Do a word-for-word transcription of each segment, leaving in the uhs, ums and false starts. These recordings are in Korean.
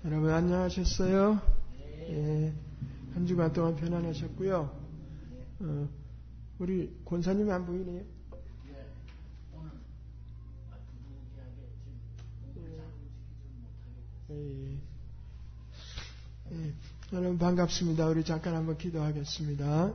여러분 안녕하셨어요? 예, 한 주간 동안 편안하셨고요. 어, 우리 권사님이 안 보이네요? 예, 예, 여러분 반갑습니다. 우리 잠깐 한번 기도하겠습니다.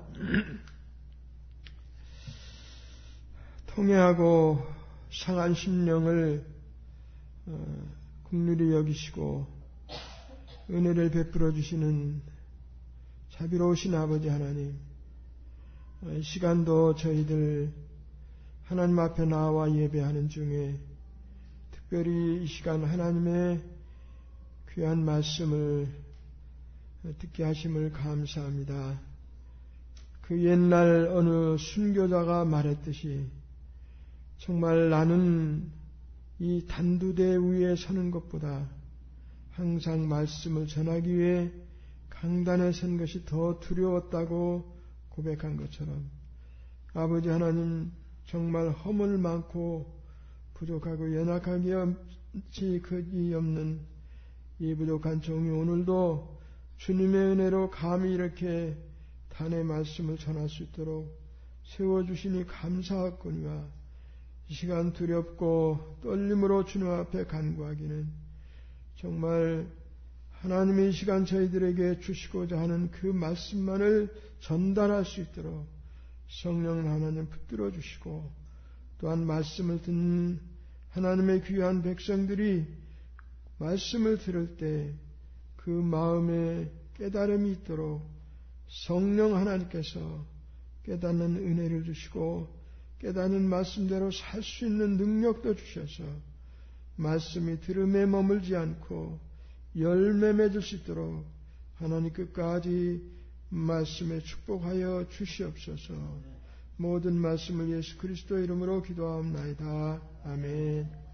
통회하고 상한 심령을 어, 긍휼히 여기시고 은혜를 베풀어 주시는 자비로우신 아버지 하나님, 이 시간도 저희들 하나님 앞에 나와 예배하는 중에 특별히 이 시간 하나님의 귀한 말씀을 듣게 하심을 감사합니다. 그 옛날 어느 순교자가 말했듯이 정말 나는 이 단두대 위에 서는 것보다 항상 말씀을 전하기 위해 강단에 선 것이 더 두려웠다고 고백한 것처럼 아버지 하나님 정말 허물 많고 부족하고 연약하기 그이 없는 이 부족한 종이 오늘도 주님의 은혜로 감히 이렇게 단의 말씀을 전할 수 있도록 세워주시니 감사하거니와 이 시간 두렵고 떨림으로 주님 앞에 간구하기는 정말 하나님의 이 시간 저희들에게 주시고자 하는 그 말씀만을 전달할 수 있도록 성령 하나님 붙들어 주시고 또한 말씀을 듣는 하나님의 귀한 백성들이 말씀을 들을 때 그 마음에 깨달음이 있도록 성령 하나님께서 깨닫는 은혜를 주시고 깨닫는 말씀대로 살 수 있는 능력도 주셔서 말씀이 들음에 머물지 않고 열매 맺을 수 있도록 하나님 끝까지 말씀에 축복하여 주시옵소서. 모든 말씀을 예수 그리스도 이름으로 기도하옵나이다. 아멘.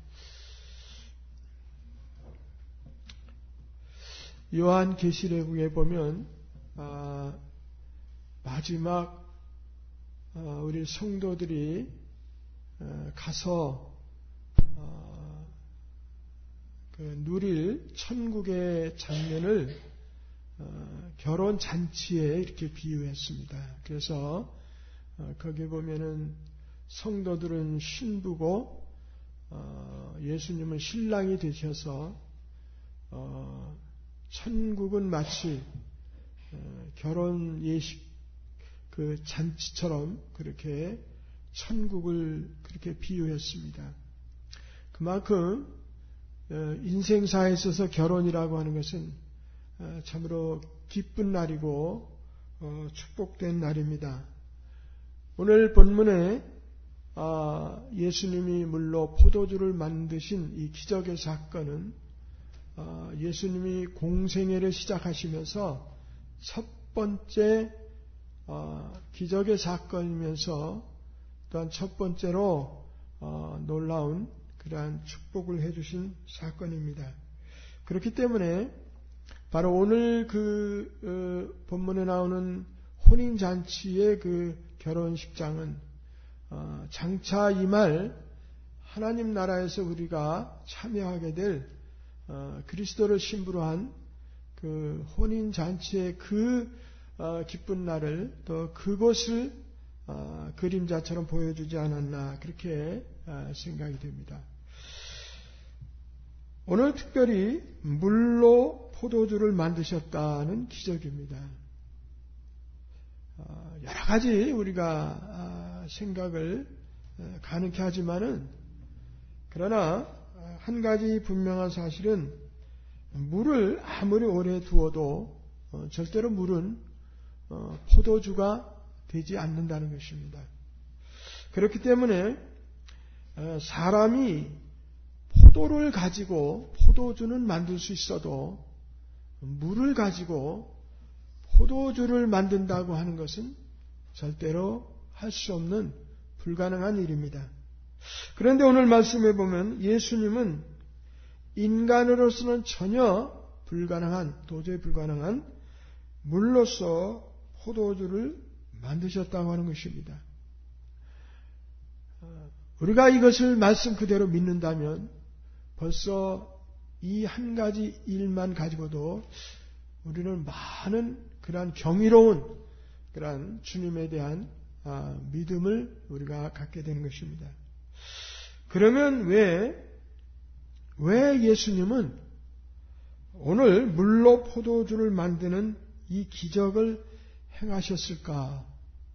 요한 계시록에 보면 아, 마지막 아, 우리 성도들이 아, 가서 아, 그 누릴 천국의 장면을 어, 결혼 잔치에 이렇게 비유했습니다. 그래서 어, 거기 보면은 성도들은 신부고 어, 예수님은 신랑이 되셔서 어, 천국은 마치 어, 결혼 예식 그 잔치처럼 그렇게 천국을 그렇게 비유했습니다. 그만큼 인생사에 있어서 결혼이라고 하는 것은 참으로 기쁜 날이고 축복된 날입니다. 오늘 본문에 예수님이 물로 포도주를 만드신 이 기적의 사건은 예수님이 공생애를 시작하시면서 첫 번째 기적의 사건이면서 또한 첫 번째로 놀라운 그러한 축복을 해주신 사건입니다. 그렇기 때문에 바로 오늘 그 어, 본문에 나오는 혼인잔치의 그 결혼식장은 어, 장차 이말 하나님 나라에서 우리가 참여하게 될 어, 그리스도를 신부로 한 그 혼인잔치의 그 어, 기쁜 날을 또 그것을 어, 그림자처럼 보여주지 않았나 그렇게 어, 생각이 됩니다. 오늘 특별히 물로 포도주를 만드셨다는 기적입니다. 여러 가지 우리가 생각을 가능케 하지만은 그러나 한 가지 분명한 사실은 물을 아무리 오래 두어도 절대로 물은 포도주가 되지 않는다는 것입니다. 그렇기 때문에 사람이 포도를 가지고 포도주는 만들 수 있어도 물을 가지고 포도주를 만든다고 하는 것은 절대로 할 수 없는 불가능한 일입니다. 그런데 오늘 말씀에 보면 예수님은 인간으로서는 전혀 불가능한, 도저히 불가능한 물로서 포도주를 만드셨다고 하는 것입니다. 우리가 이것을 말씀 그대로 믿는다면 벌써 이 한 가지 일만 가지고도 우리는 많은 그러한 경이로운 그러한 주님에 대한 아, 믿음을 우리가 갖게 되는 것입니다. 그러면 왜, 왜 예수님은 오늘 물로 포도주를 만드는 이 기적을 행하셨을까?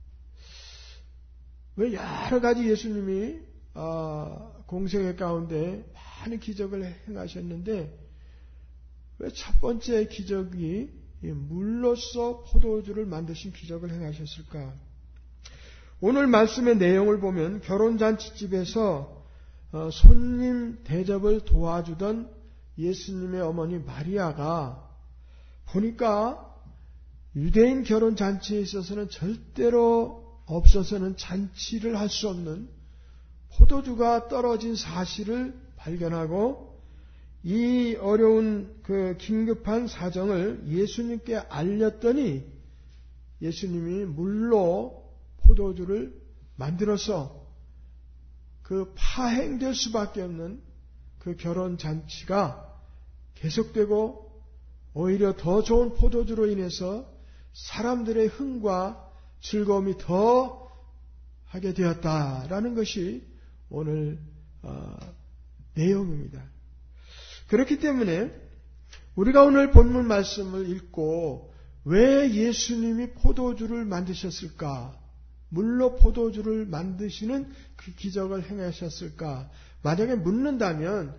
왜 여러 가지 예수님이 아, 공생애 가운데 많은 기적을 행하셨는데 왜 첫 번째 기적이 물로써 포도주를 만드신 기적을 행하셨을까? 오늘 말씀의 내용을 보면 결혼잔치집에서 손님 대접을 도와주던 예수님의 어머니 마리아가 보니까 유대인 결혼잔치에 있어서는 절대로 없어서는 잔치를 할 수 없는 포도주가 떨어진 사실을 발견하고 이 어려운 그 긴급한 사정을 예수님께 알렸더니 예수님이 물로 포도주를 만들어서 그 파행될 수밖에 없는 그 결혼잔치가 계속되고 오히려 더 좋은 포도주로 인해서 사람들의 흥과 즐거움이 더 하게 되었다라는 것이 오늘 어, 내용입니다. 그렇기 때문에 우리가 오늘 본문 말씀을 읽고 왜 예수님이 포도주를 만드셨을까? 물로 포도주를 만드시는 그 기적을 행하셨을까? 만약에 묻는다면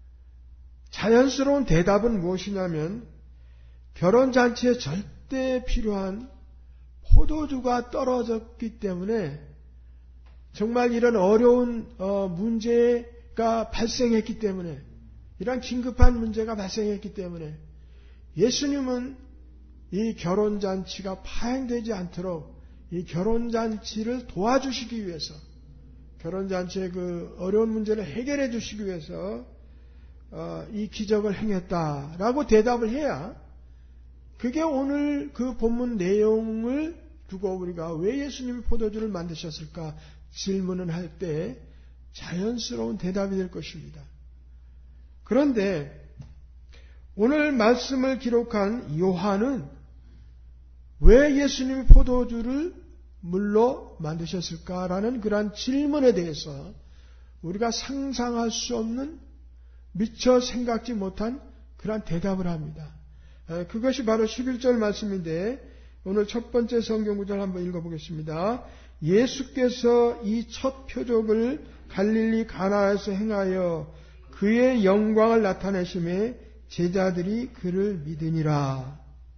자연스러운 대답은 무엇이냐면 결혼잔치에 절대 필요한 포도주가 떨어졌기 때문에 정말 이런 어려운 문제가 발생했기 때문에 이런 긴급한 문제가 발생했기 때문에 예수님은 이 결혼잔치가 파행되지 않도록 이 결혼잔치를 도와주시기 위해서 결혼잔치의 그 어려운 문제를 해결해 주시기 위해서 이 기적을 행했다라고 대답을 해야 그게 오늘 그 본문 내용을 두고 우리가 왜 예수님이 포도주를 만드셨을까 질문을 할 때 자연스러운 대답이 될 것입니다. 그런데 오늘 말씀을 기록한 요한은 왜 예수님이 포도주를 물로 만드셨을까라는 그러한 질문에 대해서 우리가 상상할 수 없는 미처 생각지 못한 그러한 대답을 합니다. 그것이 바로 십일 절 말씀인데 오늘 첫 번째 성경 구절 한번 읽어보겠습니다. 예수께서 이 첫 표적을 갈릴리 가나에서 행하여 그의 영광을 나타내심에 제자들이 그를 믿으니라.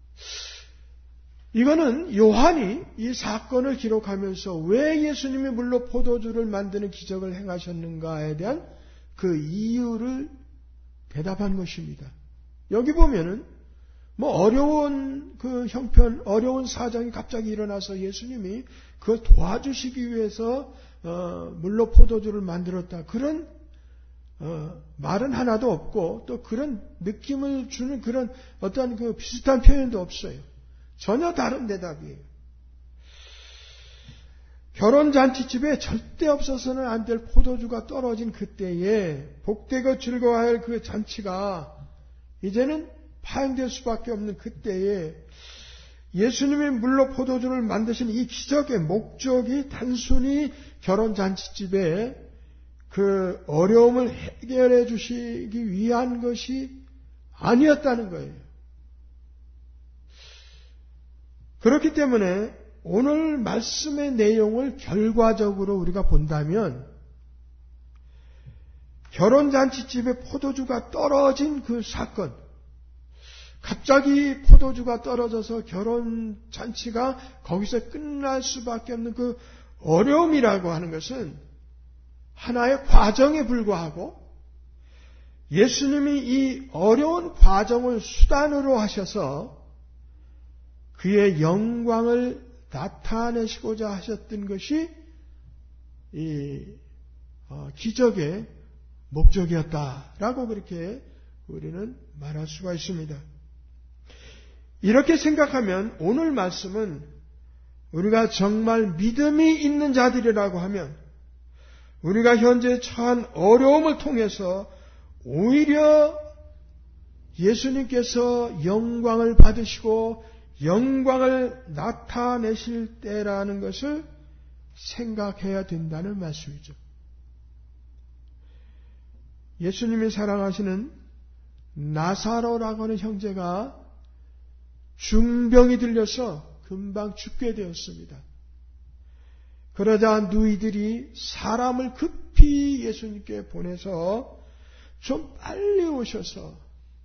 이거는 요한이 이 사건을 기록하면서 왜 예수님이 물로 포도주를 만드는 기적을 행하셨는가에 대한 그 이유를 대답한 것입니다. 여기 보면은 뭐 어려운 그 형편, 어려운 사정이 갑자기 일어나서 예수님이 그걸 도와주시기 위해서 어, 물로 포도주를 만들었다. 그런 어, 말은 하나도 없고 또 그런 느낌을 주는 그런 어떤 그 비슷한 표현도 없어요. 전혀 다른 대답이에요. 결혼잔치집에 절대 없어서는 안 될 포도주가 떨어진 그때에 복되고 즐거워할 그 잔치가 이제는 파행될 수밖에 없는 그때에 예수님이 물로 포도주를 만드신 이 기적의 목적이 단순히 결혼잔치집에 그 어려움을 해결해 주시기 위한 것이 아니었다는 거예요. 그렇기 때문에 오늘 말씀의 내용을 결과적으로 우리가 본다면 결혼잔치집에 포도주가 떨어진 그 사건, 갑자기 포도주가 떨어져서 결혼잔치가 거기서 끝날 수밖에 없는 그 어려움이라고 하는 것은 하나의 과정에 불과하고 예수님이 이 어려운 과정을 수단으로 하셔서 그의 영광을 나타내시고자 하셨던 것이 이 기적의 목적이었다라고 그렇게 우리는 말할 수가 있습니다. 이렇게 생각하면 오늘 말씀은 우리가 정말 믿음이 있는 자들이라고 하면 우리가 현재 처한 어려움을 통해서 오히려 예수님께서 영광을 받으시고 영광을 나타내실 때라는 것을 생각해야 된다는 말씀이죠. 예수님이 사랑하시는 나사로라고 하는 형제가 중병이 들려서 금방 죽게 되었습니다. 그러자 누이들이 사람을 급히 예수님께 보내서 좀 빨리 오셔서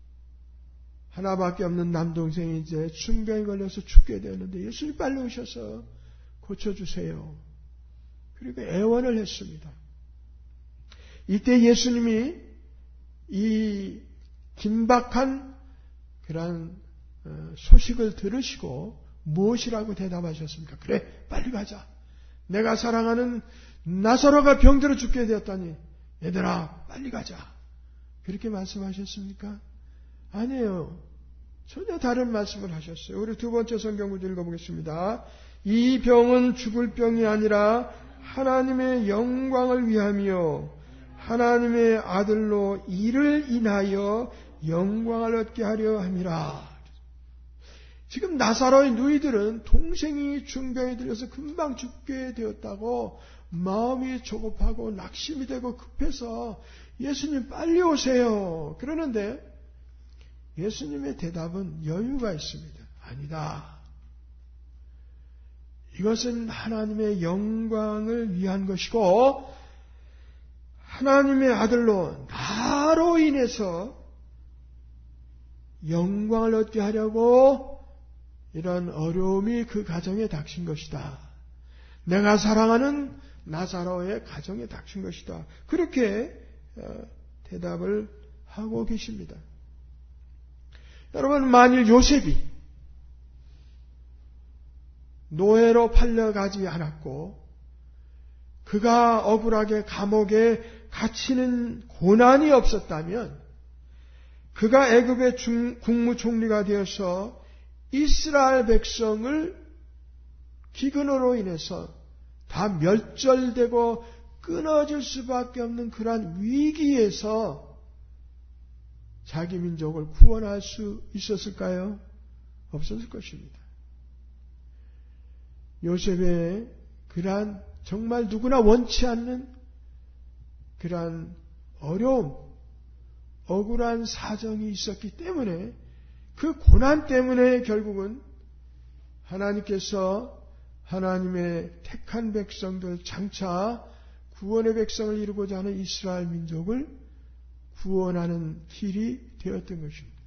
하나밖에 없는 남동생이 이제 중병에 걸려서 죽게 되었는데 예수님 빨리 오셔서 고쳐주세요. 그리고 애원을 했습니다. 이때 예수님이 이 긴박한 그런 소식을 들으시고 무엇이라고 대답하셨습니까? 그래, 빨리 가자. 내가 사랑하는 나사로가 병들어 죽게 되었다니 얘들아 빨리 가자. 그렇게 말씀하셨습니까? 아니에요. 전혀 다른 말씀을 하셨어요. 우리 두 번째 성경 구절 읽어보겠습니다. 이 병은 죽을 병이 아니라 하나님의 영광을 위함이요 하나님의 아들로 이를 인하여 영광을 얻게 하려 함이라. 지금 나사로의 누이들은 동생이 중병에 들려서 금방 죽게 되었다고 마음이 조급하고 낙심이 되고 급해서 예수님 빨리 오세요. 그러는데 예수님의 대답은 여유가 있습니다. 아니다. 이것은 하나님의 영광을 위한 것이고 하나님의 아들로 나로 인해서 영광을 얻게 하려고 이런 어려움이 그 가정에 닥친 것이다. 내가 사랑하는 나사로의 가정에 닥친 것이다. 그렇게 대답을 하고 계십니다. 여러분, 만일 요셉이 노예로 팔려가지 않았고 그가 억울하게 감옥에 갇히는 고난이 없었다면 그가 애굽의 국무총리가 되어서 이스라엘 백성을 기근으로 인해서 다 멸절되고 끊어질 수밖에 없는 그러한 위기에서 자기 민족을 구원할 수 있었을까요? 없었을 것입니다. 요셉의 그러한 정말 누구나 원치 않는 그러한 어려움, 억울한 사정이 있었기 때문에 그 고난 때문에 결국은 하나님께서 하나님의 택한 백성들 장차 구원의 백성을 이루고자 하는 이스라엘 민족을 구원하는 길이 되었던 것입니다.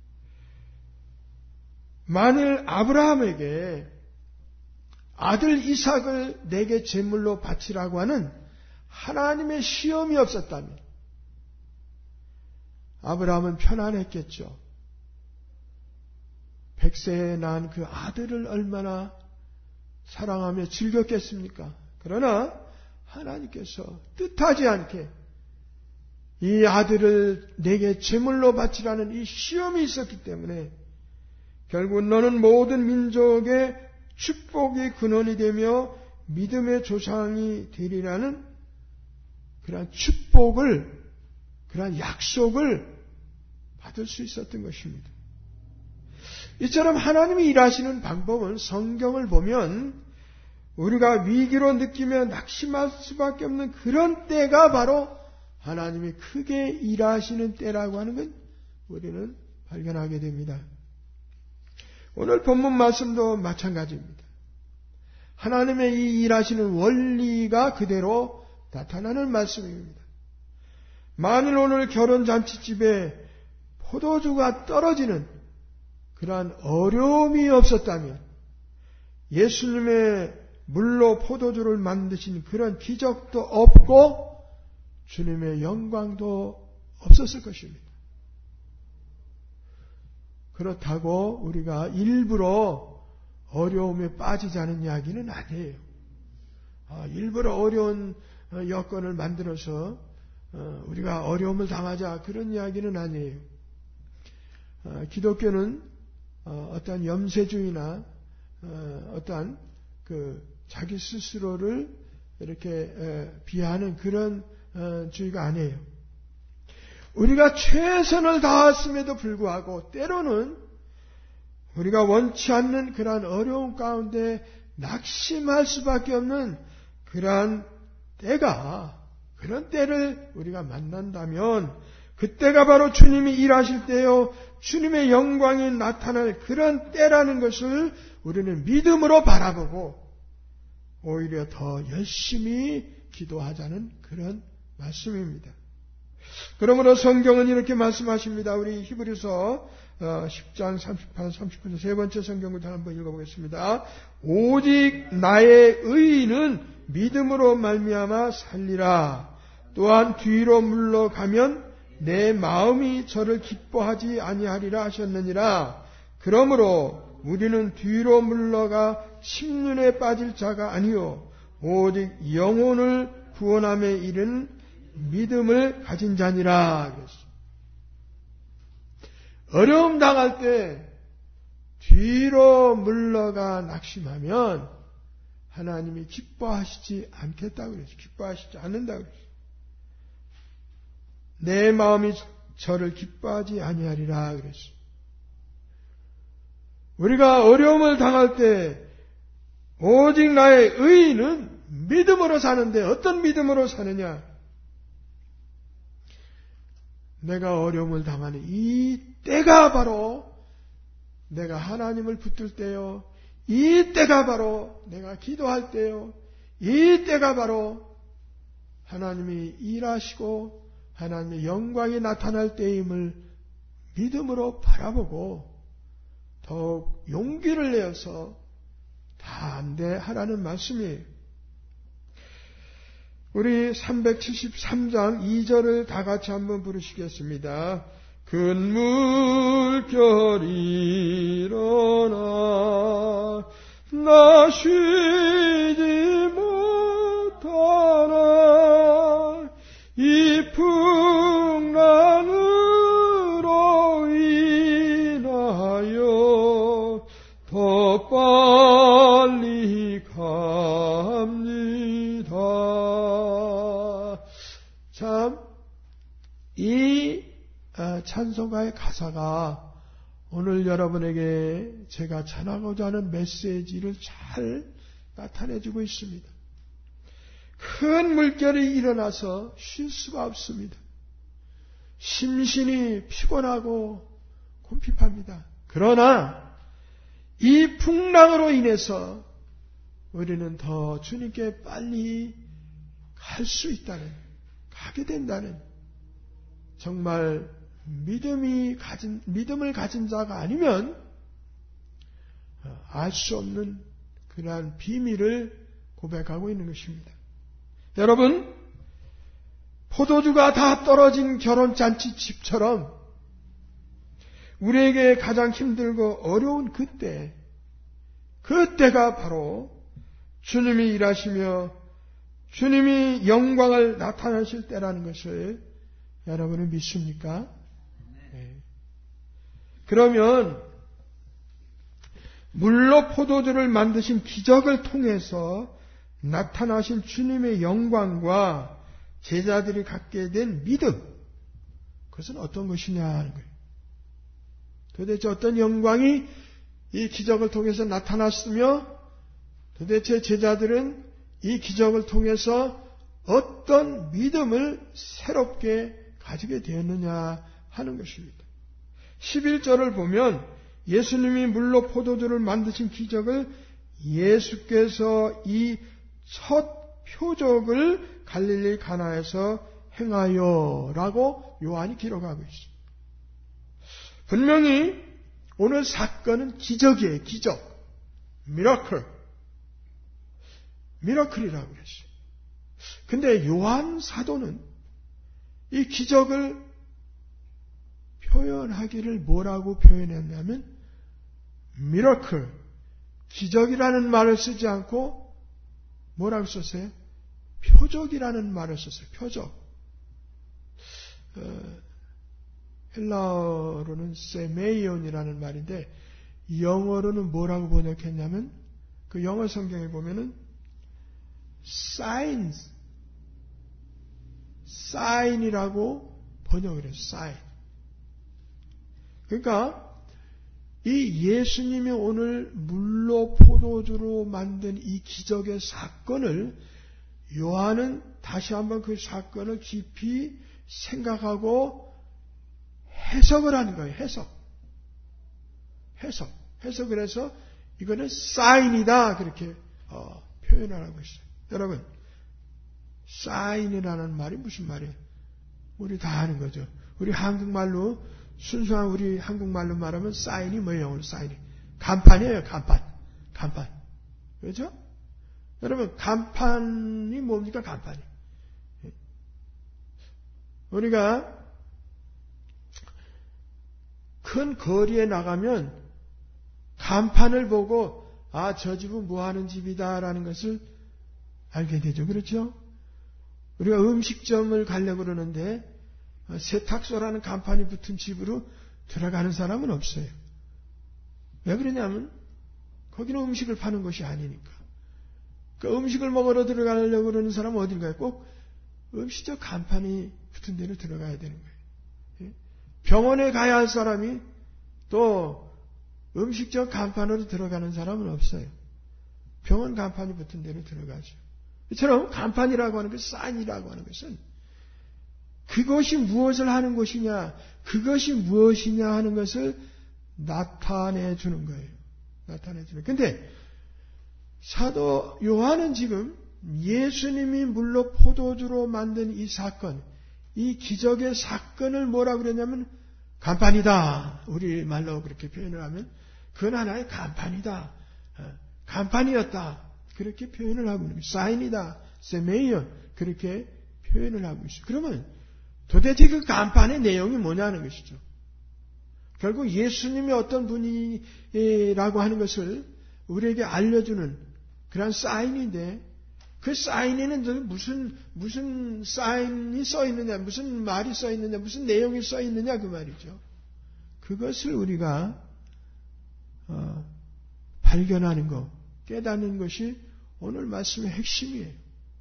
만일 아브라함에게 아들 이삭을 내게 제물로 바치라고 하는 하나님의 시험이 없었다면 아브라함은 편안했겠죠. 백세에 낳은 그 아들을 얼마나 사랑하며 즐겼겠습니까? 그러나 하나님께서 뜻하지 않게 이 아들을 내게 제물로 바치라는 이 시험이 있었기 때문에 결국 너는 모든 민족의 축복의 근원이 되며 믿음의 조상이 되리라는 그러한 축복을, 그러한 약속을 받을 수 있었던 것입니다. 이처럼 하나님이 일하시는 방법은 성경을 보면 우리가 위기로 느끼며 낙심할 수밖에 없는 그런 때가 바로 하나님이 크게 일하시는 때라고 하는 건 우리는 발견하게 됩니다. 오늘 본문 말씀도 마찬가지입니다. 하나님의 이 일하시는 원리가 그대로 나타나는 말씀입니다. 만일 오늘 결혼잔치집에 포도주가 떨어지는 그러한 어려움이 없었다면 예수님의 물로 포도주를 만드신 그런 기적도 없고 주님의 영광도 없었을 것입니다. 그렇다고 우리가 일부러 어려움에 빠지자는 이야기는 아니에요. 아, 일부러 어려운 여건을 만들어서 우리가 어려움을 당하자 그런 이야기는 아니에요. 아, 기독교는 어떠한 염세주의나 어떠한 그 자기 스스로를 이렇게 비하하는 그런 주의가 아니에요. 우리가 최선을 다했음에도 불구하고 때로는 우리가 원치 않는 그러한 어려움 가운데 낙심할 수밖에 없는 그러한 때가, 그런 때를 우리가 만난다면 그때가 바로 주님이 일하실 때요, 주님의 영광이 나타날 그런 때라는 것을 우리는 믿음으로 바라보고 오히려 더 열심히 기도하자는 그런 말씀입니다. 그러므로 성경은 이렇게 말씀하십니다. 우리 히브리서 십 장 삼십팔, 삼십구 절 세 번째 성경부터 한번 읽어보겠습니다. 오직 나의 의인은 믿음으로 말미암아 살리라. 또한 뒤로 물러가면 내 마음이 저를 기뻐하지 아니하리라 하셨느니라. 그러므로 우리는 뒤로 물러가 심륜에 빠질 자가 아니요 오직 영혼을 구원함에 이른 믿음을 가진 자니라. 어려움 당할 때 뒤로 물러가 낙심하면 하나님이 기뻐하시지 않겠다고 그랬어요. 기뻐하시지 않는다고 그랬어요. 내 마음이 저를 기뻐하지 아니하리라 그랬어요. 우리가 어려움을 당할 때 오직 나의 의인은 믿음으로 사는데 어떤 믿음으로 사느냐? 내가 어려움을 당하는 이 때가 바로 내가 하나님을 붙들 때요. 이 때가 바로 내가 기도할 때요. 이 때가 바로 하나님이 일하시고 하나님의 영광이 나타날 때임을 믿음으로 바라보고 더욱 용기를 내어서 담대하라는 말씀이에요. 우리 삼백칠십삼 장 이 절을 다 같이 한번 부르시겠습니다. 큰 물결이 일어나 나 쉬지 못하나 이 풍랑으로 인하여 더 빨리 갑니다. 참, 이 찬송가의 가사가 오늘 여러분에게 제가 전하고자 하는 메시지를 잘 나타내주고 있습니다. 큰 물결이 일어나서 쉴 수가 없습니다. 심신이 피곤하고 곰핍합니다. 그러나 이 풍랑으로 인해서 우리는 더 주님께 빨리 갈 수 있다는, 가게 된다는, 정말 믿음이 가진, 믿음을 가진 자가 아니면 알 수 없는 그러한 비밀을 고백하고 있는 것입니다. 여러분, 포도주가 다 떨어진 결혼잔치 집처럼 우리에게 가장 힘들고 어려운 그때, 그때가 바로 주님이 일하시며 주님이 영광을 나타내실 때라는 것을 여러분은 믿습니까? 네. 그러면 물로 포도주를 만드신 기적을 통해서 나타나신 주님의 영광과 제자들이 갖게 된 믿음, 그것은 어떤 것이냐 하는 거예요. 도대체 어떤 영광이 이 기적을 통해서 나타났으며 도대체 제자들은 이 기적을 통해서 어떤 믿음을 새롭게 가지게 되었느냐 하는 것입니다. 십일 절을 보면 예수님이 물로 포도주를 만드신 기적을 예수께서 이 첫 표적을 갈릴리 가나에서 행하여 라고 요한이 기록하고 있습니다. 분명히 오늘 사건은 기적이에요. 기적. 미라클. 미라클이라고 그랬어요. 근데 요한 사도는 이 기적을 표현하기를 뭐라고 표현했냐면 미라클, 기적이라는 말을 쓰지 않고 뭐라고 썼어요? 표적이라는 말을 썼어요. 표적. 어, 헬라어로는 세메이온이라는 말인데 영어로는 뭐라고 번역했냐면 그 영어 성경에 보면은 signs, sign이라고 번역을 해서 사인. 그러니까 이 예수님이 오늘 물로 포도주로 만든 이 기적의 사건을 요한은 다시 한번 그 사건을 깊이 생각하고 해석을 하는 거예요. 해석. 해석. 해석을 해서 이거는 사인이다. 그렇게 어, 표현을 하고 있어요. 여러분, 사인이라는 말이 무슨 말이에요? 우리 다 아는 거죠. 우리 한국말로 순수한 우리 한국말로 말하면 사인이 뭐예요? 오늘 사인이 간판이에요. 간판. 간판. 그렇죠? 여러분, 간판이 뭡니까? 간판이. 우리가 큰 거리에 나가면 간판을 보고 아, 저 집은 뭐 하는 집이다라는 것을 알게 되죠. 그렇죠? 우리가 음식점을 가려고 그러는데 세탁소라는 간판이 붙은 집으로 들어가는 사람은 없어요. 왜 그러냐면 거기는 음식을 파는 것이 아니니까. 그 음식을 먹으러 들어가려고 그러는 사람은 어딜 가요? 꼭 음식점 간판이 붙은 데로 들어가야 되는 거예요. 병원에 가야 할 사람이 또 음식점 간판으로 들어가는 사람은 없어요. 병원 간판이 붙은 데로 들어가죠. 이처럼 간판이라고 하는 것, 사인이라고 하는 것은 그것이 무엇을 하는 것이냐, 그것이 무엇이냐 하는 것을 나타내 주는 거예요. 나타내 주는. 근데 사도 요한은 지금 예수님이 물로 포도주로 만든 이 사건, 이 기적의 사건을 뭐라 그러냐면 간판이다. 우리 말로 그렇게 표현을 하면 그건 하나의 간판이다. 간판이었다. 그렇게 표현을 하고 있는 거예요. 사인이다. 세메이어. 그렇게 표현을 하고 있어요. 그러면 도대체 그 간판의 내용이 뭐냐는 것이죠. 결국 예수님이 어떤 분이라고 하는 것을 우리에게 알려주는 그런 사인인데 그 사인에는 무슨 무슨 사인이 써 있느냐, 무슨 말이 써 있느냐, 무슨 내용이 써 있느냐 그 말이죠. 그것을 우리가 어, 발견하는 것, 깨닫는 것이 오늘 말씀의 핵심이에요.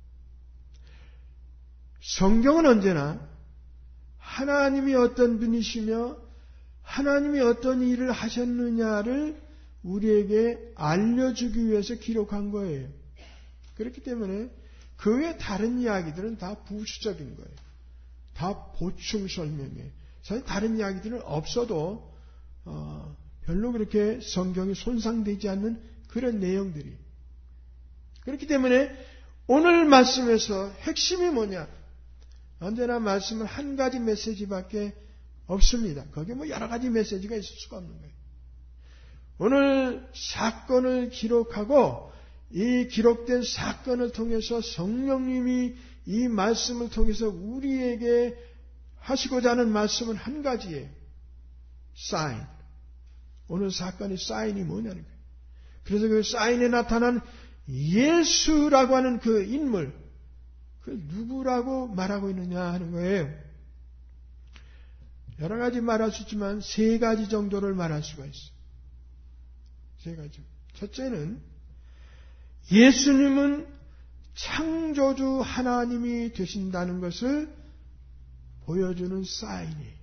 성경은 언제나 하나님이 어떤 분이시며 하나님이 어떤 일을 하셨느냐를 우리에게 알려주기 위해서 기록한 거예요. 그렇기 때문에 그 외 다른 이야기들은 다 부수적인 거예요. 다 보충 설명이에요. 사실 다른 이야기들은 없어도 어, 별로 그렇게 성경이 손상되지 않는 그런 내용들이. 그렇기 때문에 오늘 말씀에서 핵심이 뭐냐? 언제나 말씀은 한 가지 메시지밖에 없습니다. 거기에 뭐 여러 가지 메시지가 있을 수가 없는 거예요. 오늘 사건을 기록하고 이 기록된 사건을 통해서 성령님이 이 말씀을 통해서 우리에게 하시고자 하는 말씀은 한 가지예요. 사인. 오늘 사건의 사인이 뭐냐는 거예요. 그래서 그 사인에 나타난 예수라고 하는 그 인물, 그 누구라고 말하고 있느냐 하는 거예요. 여러 가지 말할 수 있지만 세 가지 정도를 말할 수가 있어요. 세 가지. 첫째는 예수님은 창조주 하나님이 되신다는 것을 보여주는 사인이에요.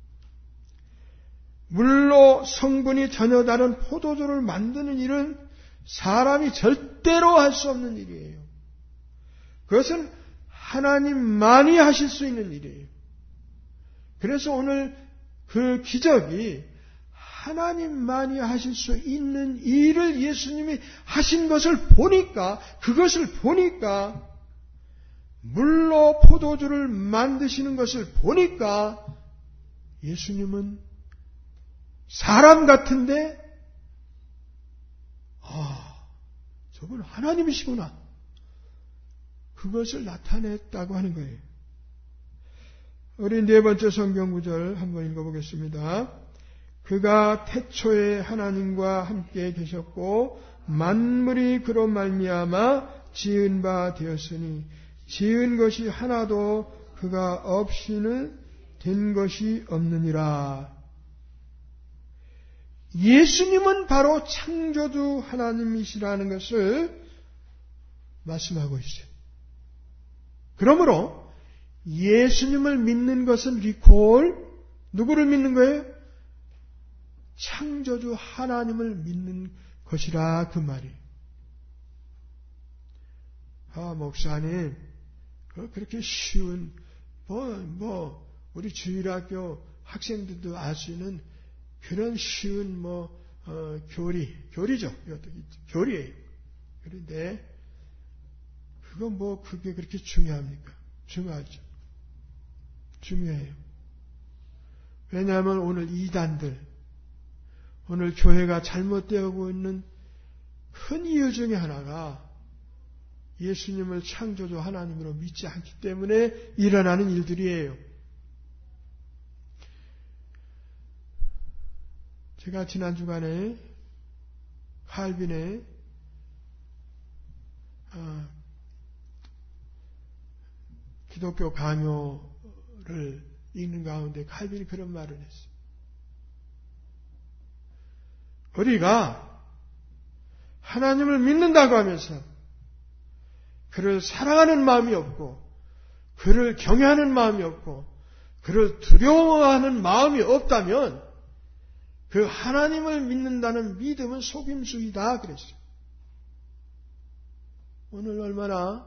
물로 성분이 전혀 다른 포도주를 만드는 일은 사람이 절대로 할 수 없는 일이에요. 그것은 하나님만이 하실 수 있는 일이에요. 그래서 오늘 그 기적이 하나님만이 하실 수 있는 일을 예수님이 하신 것을 보니까, 그것을 보니까, 물로 포도주를 만드시는 것을 보니까 예수님은 사람 같은데, 아, 저분 하나님이시구나. 그것을 나타냈다고 하는 거예요. 우리 네 번째 성경 구절 한번 읽어보겠습니다. 그가 태초에 하나님과 함께 계셨고 만물이 그로 말미암아 지은 바 되었으니 지은 것이 하나도 그가 없이는 된 것이 없느니라. 예수님은 바로 창조주 하나님이시라는 것을 말씀하고 있어요. 그러므로 예수님을 믿는 것은 리콜, 누구를 믿는 거예요? 창조주 하나님을 믿는 것이라 그 말이에요. 아, 목사님, 그렇게 쉬운, 뭐, 뭐, 우리 주일학교 학생들도 알 수 있는 그런 쉬운, 뭐, 어, 교리, 교리죠. 이것도 교리예요. 그런데, 그건 뭐, 그게 그렇게 중요합니까? 중요하죠. 중요해요. 왜냐하면 오늘 이단들, 오늘 교회가 잘못되고 있는 큰 이유 중에 하나가 예수님을 창조주 하나님으로 믿지 않기 때문에 일어나는 일들이에요. 제가 지난 주간에 칼빈의 어, 기독교 강요를 읽는 가운데 칼빈이 그런 말을 했어요. 우리가 하나님을 믿는다고 하면서 그를 사랑하는 마음이 없고 그를 경외하는 마음이 없고 그를 두려워하는 마음이 없다면 그 하나님을 믿는다는 믿음은 속임수이다 그랬어요. 오늘 얼마나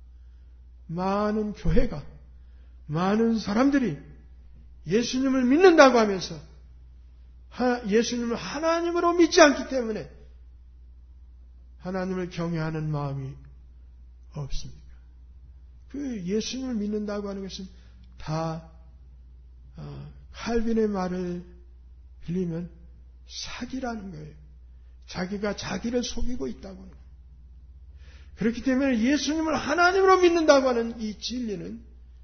많은 교회가 많은 사람들이 예수님을 믿는다고 하면서 예수님을 하나님으로 믿지 않기 때문에 하나님을 경외하는 마음이 없습니다. 그 예수님을 믿는다고 하는 것은 다 어, 칼빈의 말을 빌리면 사기라는 거예요. 자기가 자기를 속이고 있다고 하는 거예요. 그렇기 때문에 예수님을 하나님으로 믿는다고 하는 이 진리는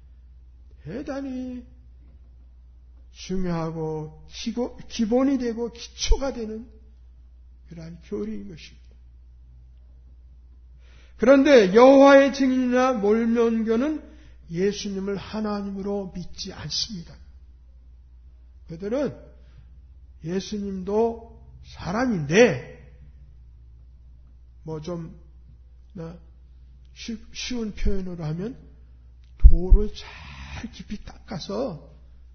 대단히 중요하고 기고, 기본이 되고 기초가 되는 그러한 교리인 것입니다. 그런데 여호와의 증인이나 몰면교는 예수님을 하나님으로 믿지 않습니다. 그들은 예수님도 사람인데 뭐 좀 쉬운 표현으로 하면 돌을 잘 깊이 닦아서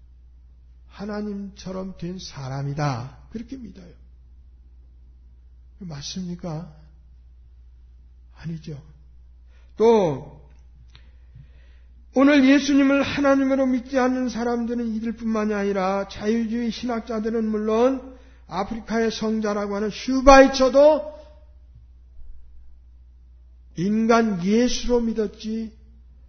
하나님처럼 된 사람이다. 그렇게 믿어요. 맞습니까? 아니죠. 또 오늘 예수님을 하나님으로 믿지 않는 사람들은 이들뿐만이 아니라 자유주의 신학자들은 물론 아프리카의 성자라고 하는 슈바이처도 인간 예수로 믿었지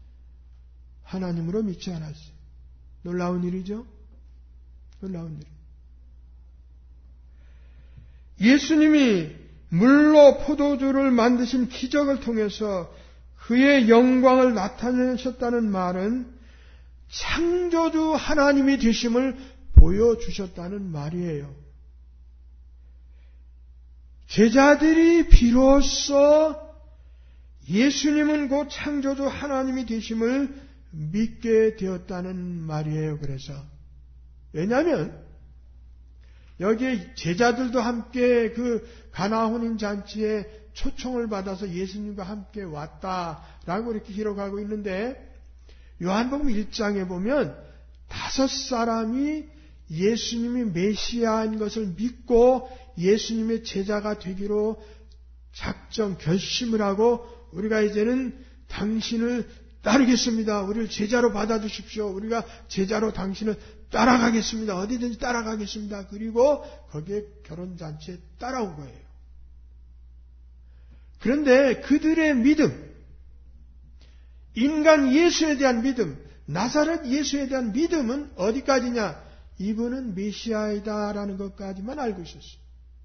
하나님으로 믿지 않았어요. 놀라운 일이죠? 놀라운 일. 예수님이 물로 포도주를 만드신 기적을 통해서 그의 영광을 나타내셨다는 말은 창조주 하나님이 되심을 보여주셨다는 말이에요. 제자들이 비로소 예수님은 곧 창조주 하나님이 되심을 믿게 되었다는 말이에요. 그래서 왜냐하면 여기에 제자들도 함께 그 가나 혼인 잔치에 초청을 받아서 예수님과 함께 왔다라고 이렇게 기록하고 있는데 요한복음 일 장에 보면 다섯 사람이 예수님이 메시아인 것을 믿고 예수님의 제자가 되기로 작정 결심을 하고 우리가 이제는 당신을 따르겠습니다. 우리를 제자로 받아주십시오. 우리가 제자로 당신을 따라가겠습니다. 어디든지 따라가겠습니다. 그리고 거기에 결혼잔치에 따라온 거예요. 그런데 그들의 믿음, 인간 예수에 대한 믿음, 나사렛 예수에 대한 믿음은 어디까지냐? 이분은 메시아이다라는 것까지만 알고 있었어요.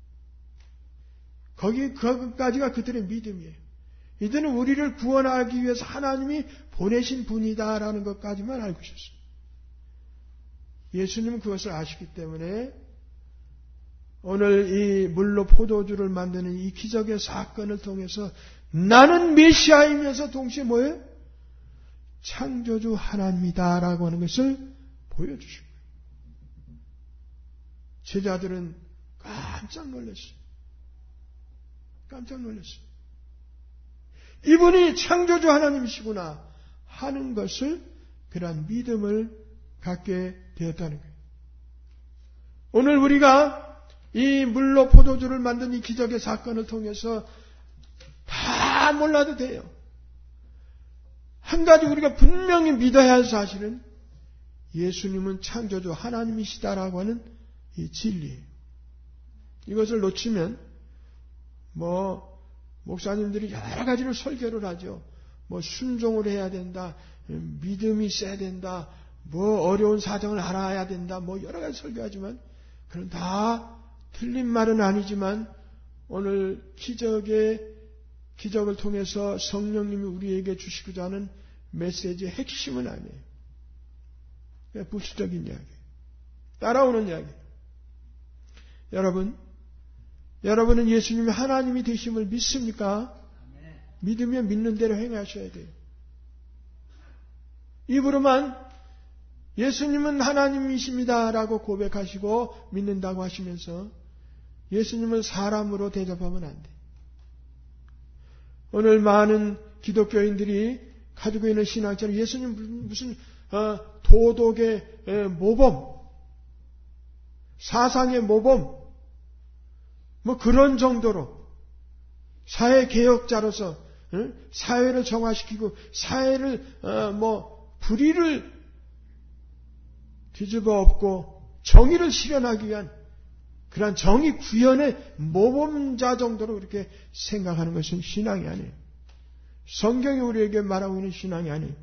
거기, 그것까지가 그들의 믿음이에요. 이들은 우리를 구원하기 위해서 하나님이 보내신 분이다라는 것까지만 알고 있었어요. 예수님은 그것을 아시기 때문에 오늘 이 물로 포도주를 만드는 이 기적의 사건을 통해서 나는 메시아이면서 동시에 뭐예요? 창조주 하나님이다라고 하는 것을 보여주신 거예요. 제자들은 깜짝 놀랐어요. 깜짝 놀랐어요. 이분이 창조주 하나님이시구나 하는 것을 그러한 믿음을 갖게 되었다는 거예요. 오늘 우리가 이 물로 포도주를 만든 이 기적의 사건을 통해서 다 몰라도 돼요. 한 가지 우리가 분명히 믿어야 할 사실은 예수님은 창조주 하나님이시다라고 하는 이 진리예요. 이것을 놓치면 뭐 목사님들이 여러 가지로 설교를 하죠. 뭐 순종을 해야 된다, 믿음이 있어야 된다, 뭐 어려운 사정을 알아야 된다, 뭐 여러 가지 설교하지만 그런 다 틀린 말은 아니지만 오늘 기적의 기적을 통해서 성령님이 우리에게 주시고자 하는 메시지의 핵심은 아니에요. 그냥 부수적인 이야기, 따라오는 이야기. 여러분, 여러분은 예수님이 하나님이 되심을 믿습니까? 믿으면 믿는 대로 행하셔야 돼요. 입으로만 예수님은 하나님이십니다라고 고백하시고 믿는다고 하시면서 예수님을 사람으로 대접하면 안 돼. 오늘 많은 기독교인들이 가지고 있는 신앙처럼 예수님 무슨 어, 도덕의 모범, 사상의 모범, 뭐 그런 정도로 사회개혁자로서 응? 사회를 정화시키고 사회를 어, 뭐 불의를 뒤집어 엎고 정의를 실현하기 위한 그러한 정의 구현의 모범자 정도로 그렇게 생각하는 것은 신앙이 아니에요. 성경이 우리에게 말하고 있는 신앙이 아니에요.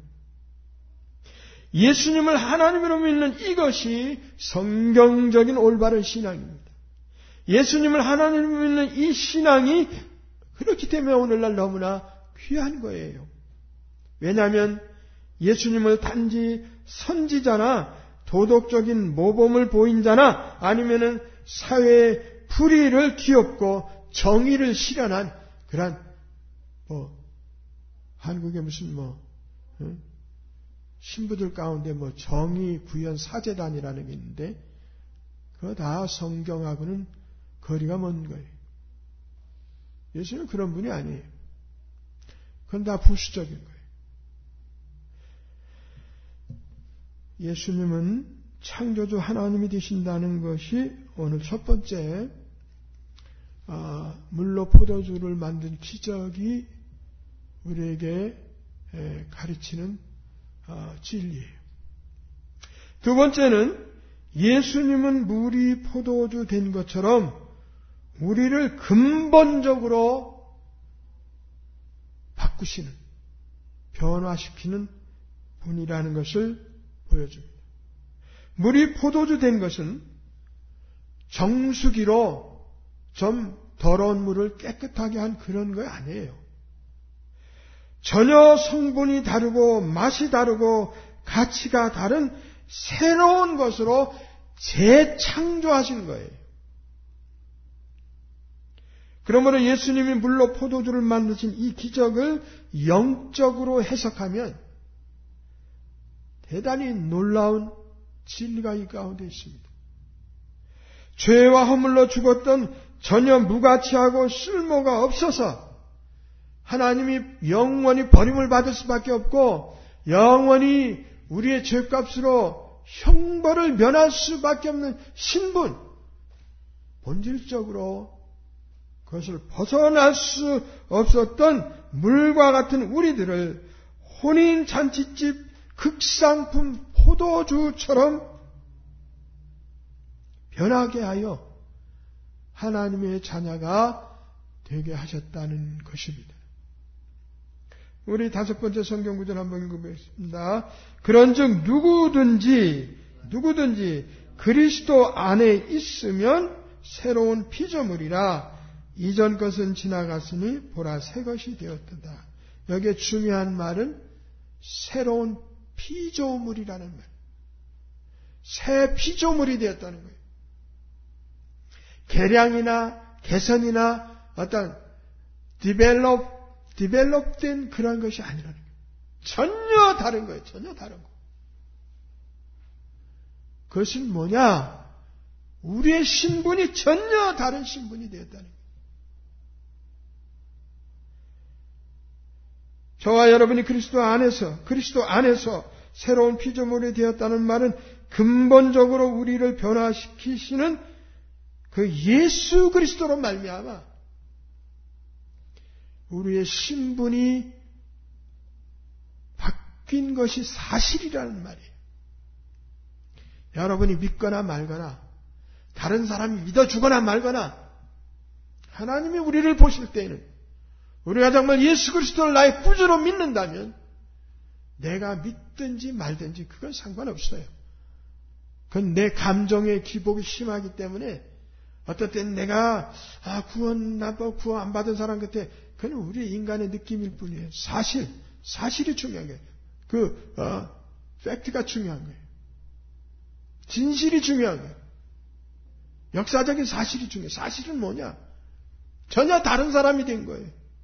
예수님을 하나님으로 믿는 이것이 성경적인 올바른 신앙입니다. 예수님을 하나님으로 믿는 이 신앙이 그렇기 때문에 오늘날 너무나 귀한 거예요. 왜냐하면 예수님을 단지 선지자나 도덕적인 모범을 보인 자나 아니면은 사회의 불의를 뒤엎고 정의를 실현한 그런 뭐 한국에 무슨 뭐 응? 신부들 가운데 뭐 정의 구현 사제단이라는 게 있는데 그거 다 성경하고는 거리가 먼 거예요. 예수님은 그런 분이 아니에요. 그건 다 부수적인 거예요. 예수님은 창조주 하나님이 되신다는 것이 오늘 첫 번째 아, 물로 포도주를 만든 기적이 우리에게 에, 가르치는 아, 진리예요. 두 번째는 예수님은 물이 포도주 된 것처럼 우리를 근본적으로 바꾸시는, 변화시키는 분이라는 것을 보여줍니다. 물이 포도주 된 것은 정수기로 좀 더러운 물을 깨끗하게 한 그런 거 아니에요. 전혀 성분이 다르고 맛이 다르고 가치가 다른 새로운 것으로 재창조하신 거예요. 그러므로 예수님이 물로 포도주를 만드신 이 기적을 영적으로 해석하면 대단히 놀라운 진리가 이 가운데 있습니다. 죄와 허물로 죽었던 전혀 무가치하고 쓸모가 없어서 하나님이 영원히 버림을 받을 수밖에 없고 영원히 우리의 죄값으로 형벌을 면할 수밖에 없는 신분, 본질적으로 그것을 벗어날 수 없었던 물과 같은 우리들을 혼인잔치집 극상품 포도주처럼 변하게 하여 하나님의 자녀가 되게 하셨다는 것입니다. 우리 다섯 번째 성경 구절 한번 읽어보겠습니다. 그런즉 누구든지 누구든지 그리스도 안에 있으면 새로운 피조물이라 이전 것은 지나갔으니 보라 새 것이 되었다. 여기에 중요한 말은 새로운 피조물이라는 말. 새 피조물이 되었다는 거예요. 개량이나 개선이나 어떤 디벨롭, 디벨롭된 그런 것이 아니라는 거예요. 전혀 다른 거예요. 전혀 다른 거. 그것은 뭐냐? 우리의 신분이 전혀 다른 신분이 되었다는 거예요. 저와 여러분이 그리스도 안에서, 그리스도 안에서 새로운 피조물이 되었다는 말은 근본적으로 우리를 변화시키시는 그 예수 그리스도로 말미암아 우리의 신분이 바뀐 것이 사실이라는 말이에요. 여러분이 믿거나 말거나 다른 사람이 믿어주거나 말거나 하나님이 우리를 보실 때에는 우리가 정말 예수 그리스도를 나의 구주로 믿는다면 내가 믿든지 말든지 그건 상관없어요. 그건 내 감정의 기복이 심하기 때문에 어떨 땐 내가 아 구원 나빠 구원 안 받은 사람 같아. 그건 우리 인간의 느낌일 뿐이에요. 사실 사실이 중요한 거예요. 그 어, 팩트가 중요한 거예요. 진실이 중요한 거예요. 역사적인 사실이 중요해요. 사실은 뭐냐? 전혀 다른 사람이 된 거예요.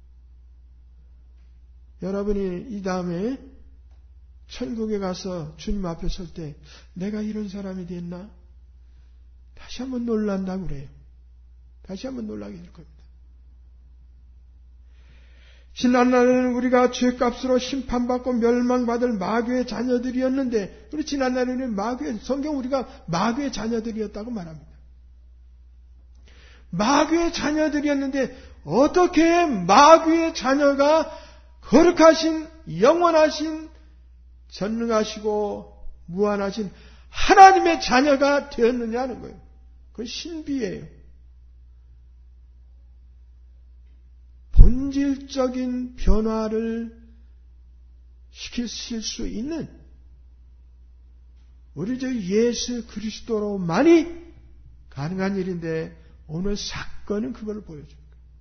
여러분이 이 다음에 천국에 가서 주님 앞에 설 때 내가 이런 사람이 됐나? 다시 한번 놀란다고 그래요. 다시 한번 놀라게 될 겁니다. 지난날에는 우리가 죄값으로 심판받고 멸망받을 마귀의 자녀들이었는데 우리 지난날에는 마귀의 성경 우리가 마귀의 자녀들이었다고 말합니다. 마귀의 자녀들이었는데 어떻게 마귀의 자녀가 거룩하신 영원하신 전능하시고 무한하신 하나님의 자녀가 되었느냐는 거예요. 그건 신비예요. 본질적인 변화를 시키실 수 있는 우리 저 예수 그리스도로만이 가능한 일인데 오늘 사건은 그걸 보여줍니다.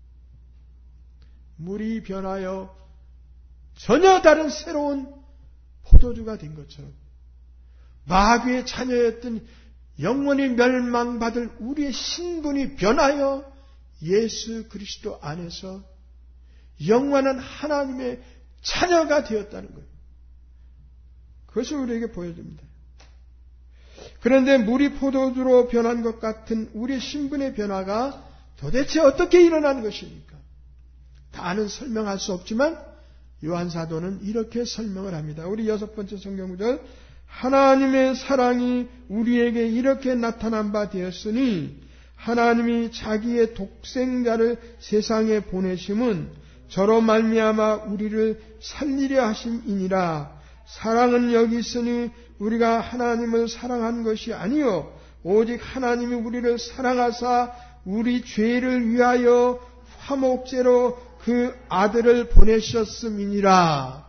물이 변하여 전혀 다른 새로운 포도주가 된 것처럼 마귀의 자녀였던 영원히 멸망받을 우리의 신분이 변하여 예수 그리스도 안에서 영원한 하나님의 자녀가 되었다는 거예요. 그것을 우리에게 보여줍니다. 그런데 물이 포도주로 변한 것 같은 우리의 신분의 변화가 도대체 어떻게 일어나는 것입니까? 다는 설명할 수 없지만 요한사도는 이렇게 설명을 합니다. 우리 여섯 번째 성경구절 하나님의 사랑이 우리에게 이렇게 나타난 바 되었으니 하나님이 자기의 독생자를 세상에 보내심은 저로 말미암아 우리를 살리려 하심이니라. 사랑은 여기 있으니 우리가 하나님을 사랑한 것이 아니요 오직 하나님이 우리를 사랑하사 우리 죄를 위하여 화목제로 그 아들을 보내셨음이니라.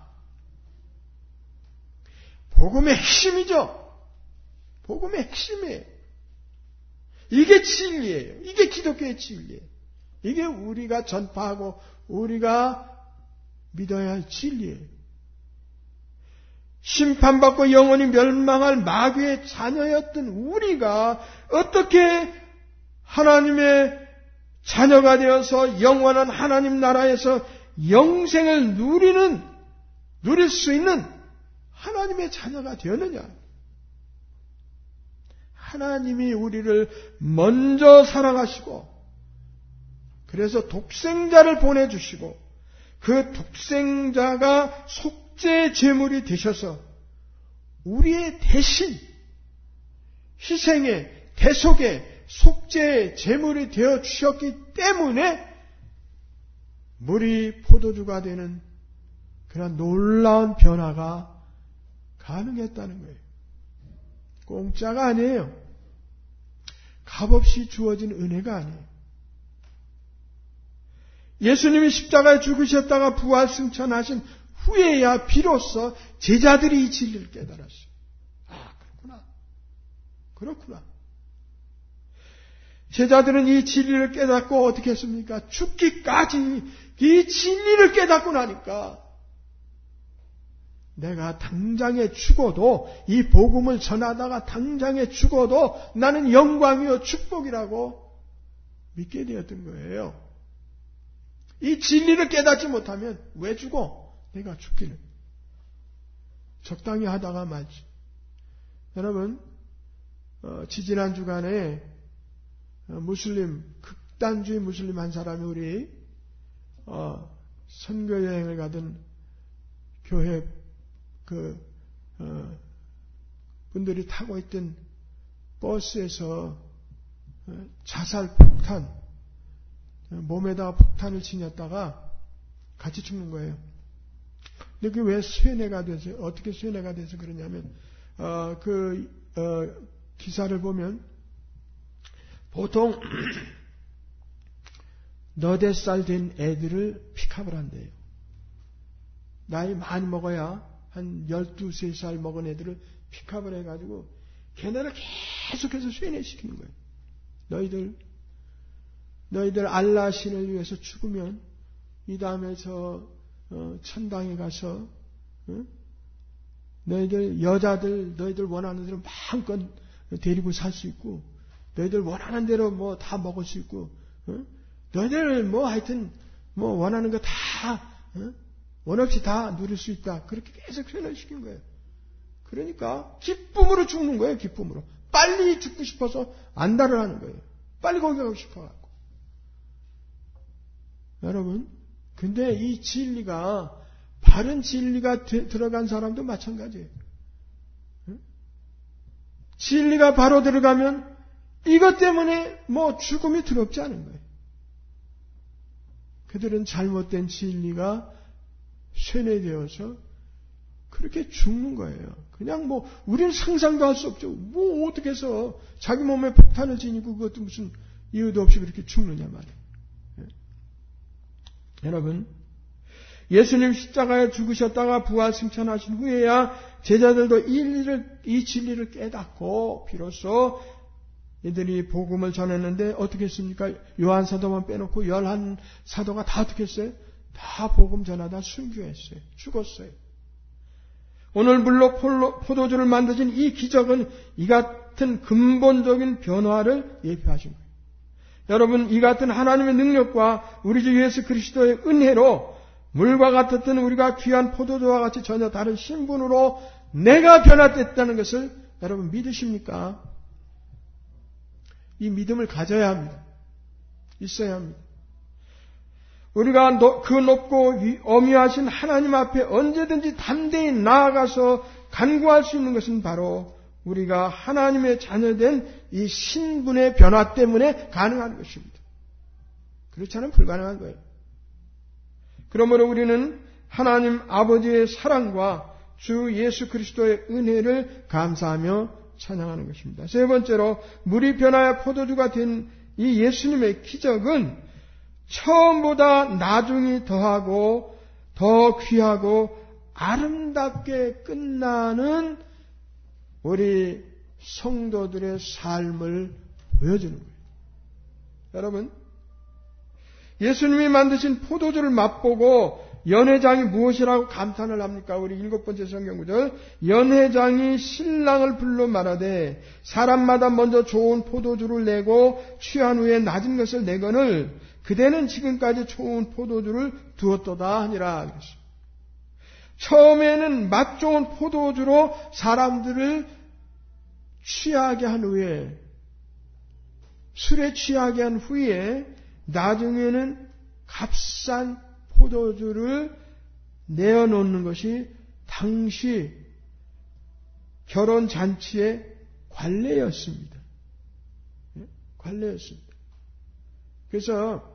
복음의 핵심이죠. 복음의 핵심이에요. 이게 진리예요. 이게 기독교의 진리예요. 이게 우리가 전파하고 우리가 믿어야 할 진리예요. 심판받고 영원히 멸망할 마귀의 자녀였던 우리가 어떻게 하나님의 자녀가 되어서 영원한 하나님 나라에서 영생을 누리는, 누릴 수 있는 하나님의 자녀가 되었느냐? 하나님이 우리를 먼저 사랑하시고, 그래서 독생자를 보내주시고, 그 독생자가 속죄 제물이 되셔서 우리의 대신, 희생의, 대속의 속죄 제물이 되어 주셨기 때문에 물이 포도주가 되는 그런 놀라운 변화가 가능했다는 거예요. 공짜가 아니에요. 값없이 주어진 은혜가 아니에요. 예수님이 십자가에 죽으셨다가 부활 승천하신 후에야 비로소 제자들이 이 진리를 깨달았어요. 아, 그렇구나. 그렇구나. 제자들은 이 진리를 깨닫고 어떻게 했습니까? 죽기까지 이 진리를 깨닫고 나니까 내가 당장에 죽어도 이 복음을 전하다가 당장에 죽어도 나는 영광이요 축복이라고 믿게 되었던 거예요. 이 진리를 깨닫지 못하면 왜 죽어? 내가 죽기는. 적당히 하다가 말지. 여러분, 어, 지지난 주간에 무슬림, 극단주의 무슬림 한 사람이 우리 어, 선교 여행을 가던 교회 그 어, 분들이 타고 있던 버스에서 어, 자살 폭탄, 어, 몸에다 폭탄을 지녔다가 같이 죽는 거예요. 근데 그게 왜 쇠뇌가 돼서, 어떻게 쇠뇌가 돼서 그러냐면, 어, 그, 어, 기사를 보면, 보통, 너댓 살 된 애들을 픽업을 한대요. 나이 많이 먹어야, 한 열두세 살 먹은 애들을 픽업을 해가지고, 걔네를 계속해서 쇠뇌시키는 거예요. 너희들, 너희들 알라 신을 위해서 죽으면, 이 다음에 저, 어, 천당에 가서, 어? 너희들, 여자들, 너희들 원하는 대로 마음껏 데리고 살 수 있고, 너희들 원하는 대로 뭐 다 먹을 수 있고, 어? 너희들 뭐 하여튼, 뭐 원하는 거 다, 어? 원 없이 다 누릴 수 있다. 그렇게 계속 쇠뇌시킨 거예요. 그러니까, 기쁨으로 죽는 거예요, 기쁨으로. 빨리 죽고 싶어서 안달을 하는 거예요. 빨리 거기 가고 싶어갖고. 여러분, 근데 이 진리가, 바른 진리가 되, 들어간 사람도 마찬가지예요. 응? 진리가 바로 들어가면 이것 때문에 뭐 죽음이 두렵지 않은 거예요. 그들은 잘못된 진리가 쇠뇌되어서 그렇게 죽는 거예요. 그냥 뭐 우리는 상상도 할 수 없죠. 뭐 어떻게 해서 자기 몸에 폭탄을 지니고 그것도 무슨 이유도 없이 그렇게 죽느냐 말이에요. 여러분, 예수님 십자가에 죽으셨다가 부활 승천하신 후에야 제자들도 이 일을, 이 진리를 깨닫고 비로소 이들이 복음을 전했는데 어떻게 했습니까? 요한 사도만 빼놓고 열한 사도가 다 어떻게 했어요? 다 복음 전하다 순교했어요. 죽었어요. 오늘 물로 포도주를 만드신 이 기적은 이 같은 근본적인 변화를 예표하신 거예요. 여러분, 이 같은 하나님의 능력과 우리 주 예수 그리스도의 은혜로 물과 같았던 우리가 귀한 포도주와 같이 전혀 다른 신분으로 내가 변화됐다는 것을 여러분 믿으십니까? 이 믿음을 가져야 합니다. 있어야 합니다. 우리가 그 높고 엄위하신 하나님 앞에 언제든지 담대히 나아가서 간구할 수 있는 것은 바로 우리가 하나님의 자녀된 이 신분의 변화 때문에 가능한 것입니다. 그렇지 않으면 불가능한 거예요. 그러므로 우리는 하나님 아버지의 사랑과 주 예수 그리스도의 은혜를 감사하며 찬양하는 것입니다. 세 번째로 물이 변하여 포도주가 된 이 예수님의 기적은 처음보다 나중이 더하고 더 귀하고 아름답게 끝나는 우리 성도들의 삶을 보여주는 거예요. 여러분, 예수님이 만드신 포도주를 맛보고 연회장이 무엇이라고 감탄을 합니까? 우리 일곱 번째 성경구절. 연회장이 신랑을 불러 말하되 사람마다 먼저 좋은 포도주를 내고 취한 후에 낮은 것을 내거늘 그대는 지금까지 좋은 포도주를 두었도다 하니라. 그랬어요. 처음에는 맛 좋은 포도주로 사람들을 취하게 한 후에, 술에 취하게 한 후에 나중에는 값싼 포도주를 내어놓는 것이 당시 결혼잔치의 관례였습니다. 관례였습니다. 그래서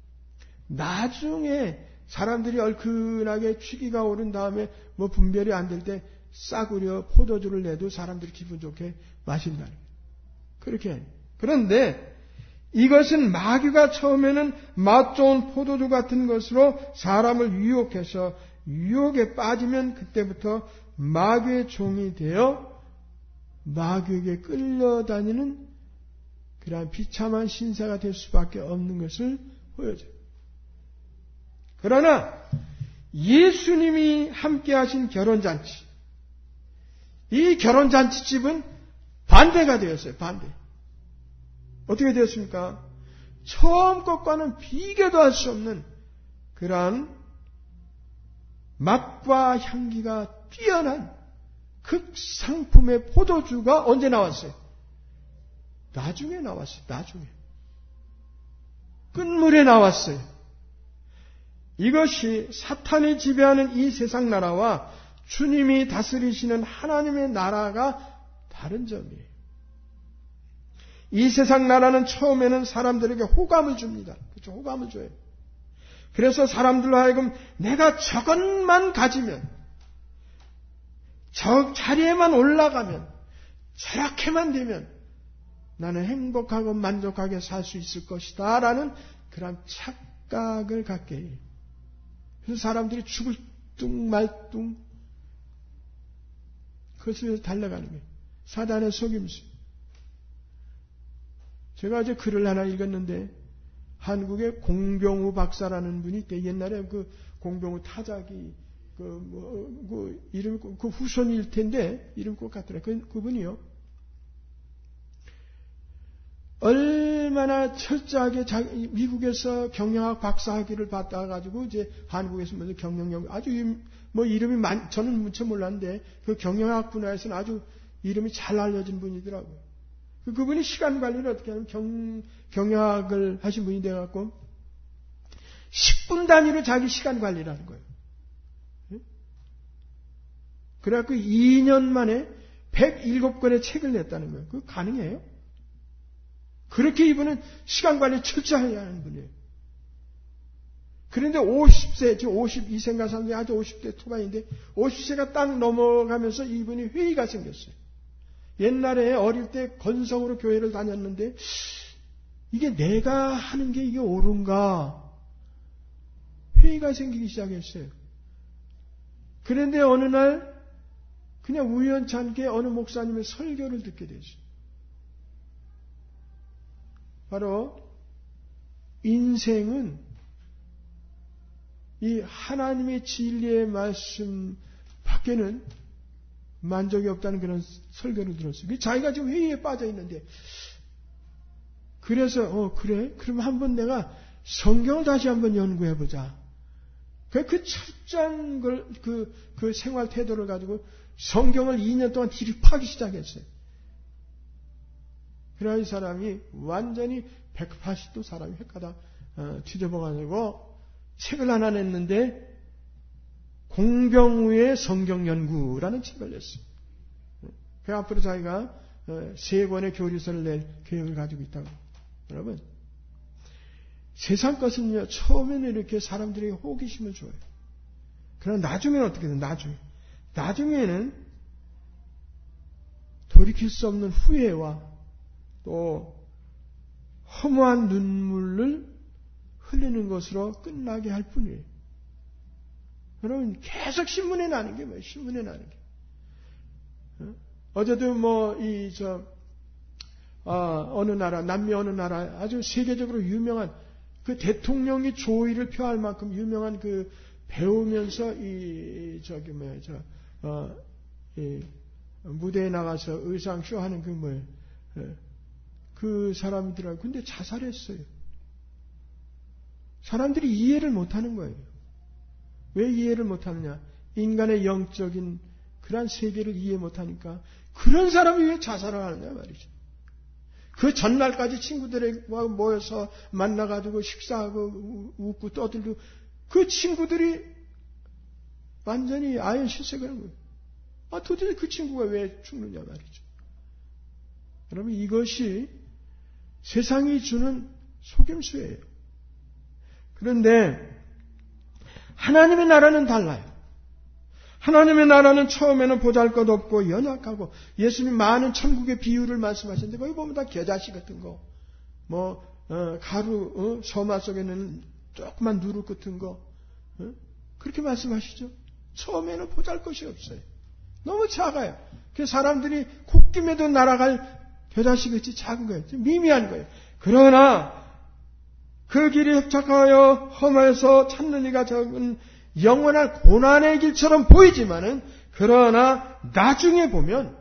나중에 사람들이 얼큰하게 취기가 오른 다음에 뭐 분별이 안 될 때 싸구려 포도주를 내도 사람들이 기분 좋게 마신다는 거예요. 그렇게. 그런데 이것은 마귀가 처음에는 맛 좋은 포도주 같은 것으로 사람을 유혹해서 유혹에 빠지면 그때부터 마귀의 종이 되어 마귀에게 끌려다니는 그러한 비참한 신세가 될 수밖에 없는 것을 보여줘요. 그러나 예수님이 함께 하신 결혼잔치, 이 결혼잔치집은 반대가 되었어요. 반대. 어떻게 되었습니까? 처음 것과는 비교도 할 수 없는 그러한 맛과 향기가 뛰어난 극상품의 포도주가 언제 나왔어요? 나중에 나왔어요. 나중에. 끝물에 나왔어요. 이것이 사탄이 지배하는 이 세상 나라와 주님이 다스리시는 하나님의 나라가 다른 점이에요. 이 세상 나라는 처음에는 사람들에게 호감을 줍니다. 그렇죠? 호감을 줘요. 그래서 사람들로 하여금 내가 저것만 가지면, 저 자리에만 올라가면, 저렇게만 되면 나는 행복하고 만족하게 살 수 있을 것이다 라는 그런 착각을 갖게 해요. 그래서 사람들이 죽을 뚱말뚱 그것을 위해서 달려가는 거예요. 사단의 속임수. 제가 어제 글을 하나 읽었는데 한국의 공병우 박사라는 분이 있대. 옛날에 그 공병우 타자기 그 뭐 그 이름 그 후손일 텐데 이름 꼭 같더라. 그 그분이요. 얼마나 철저하게 자기, 미국에서 경영학 박사학위를 받아 가지고 이제 한국에서 먼저 경영학 아주 뭐 이름이 많 저는 무척 몰랐는데 그 경영학 분야에서는 아주 이름이 잘 알려진 분이더라고요. 그분이 시간 관리를 어떻게 하면 경, 경영학을 하신 분이 돼갖고 십 분 단위로 자기 시간 관리를 하는 거예요. 그래갖고 이 년 만에 백칠 권의 책을 냈다는 거예요. 그거 가능해요? 그렇게 이분은 시간 관리 철저하게 하는 분이에요. 그런데 오십 세, 지금 오십이 세인가 삼 세, 아주 오십 대 초반인데 오십 세가 딱 넘어가면서 이분이 회의가 생겼어요. 옛날에 어릴 때 건성으로 교회를 다녔는데 이게 내가 하는 게 이게 옳은가? 회의가 생기기 시작했어요. 그런데 어느 날 그냥 우연치 않게 어느 목사님의 설교를 듣게 됐어요. 바로 인생은 이 하나님의 진리의 말씀 밖에는 만족이 없다는 그런 설교를 들었어요. 자기가 지금 회의에 빠져 있는데, 그래서 어 그래? 그럼 한번 내가 성경을 다시 한번 연구해 보자. 그 철저한 걸 그 그 생활 태도를 가지고 성경을 이 년 동안 기립하기 시작했어요. 그래야 이 사람이 완전히 백팔십 도 사람이 헷가다 어, 뒤집어가지고 책을 하나 냈는데 공병우의 성경연구라는 책을 냈어요. 그 앞으로 자기가 세 권의 교리서를 낼 계획을 가지고 있다고. 여러분, 세상 것은요, 처음에는 이렇게 사람들에게 호기심을 줘요. 그러나 나중에는 어떻게 돼요? 나중에. 나중에는 돌이킬 수 없는 후회와 또 허무한 눈물을 흘리는 것으로 끝나게 할 뿐이에요. 여러분, 계속 신문에 나는 게 뭐예요? 신문에 나는 게. 어? 어제도 뭐, 이, 저, 아, 어느 나라, 남미 어느 나라, 아주 세계적으로 유명한 그 대통령이 조의를 표할 만큼 유명한 그 배우면서 이, 저기, 뭐야, 저, 어, 이, 무대에 나가서 의상쇼 하는 그 뭐예요? 그 사람들하고, 근데 자살했어요. 사람들이 이해를 못 하는 거예요. 왜 이해를 못하느냐? 인간의 영적인 그러한 세계를 이해 못하니까 그런 사람이 왜 자살을 하느냐 말이죠. 그 전날까지 친구들과 모여서 만나가지고 식사하고 웃고 떠들고 그 친구들이 완전히 아연 실색을 하는 거예요. 아, 도대체 그 친구가 왜 죽느냐 말이죠. 여러분, 이것이 세상이 주는 속임수예요. 그런데 하나님의 나라는 달라요. 하나님의 나라는 처음에는 보잘것없고 연약하고, 예수님 많은 천국의 비유를 말씀하셨는데 거기 보면 다 겨자씨 같은 거, 뭐 어, 가루 어, 서마 속에는 조그만 누룩 같은 거, 어? 그렇게 말씀하시죠. 처음에는 보잘것이 없어요. 너무 작아요. 그래서 사람들이 콧김에도 날아갈 겨자씨 같이 작은 거예요. 미미한 거예요. 그러나 그 길이 협착하여 험해서 찾는 이가 적은 영원한 고난의 길처럼 보이지만은, 그러나 나중에 보면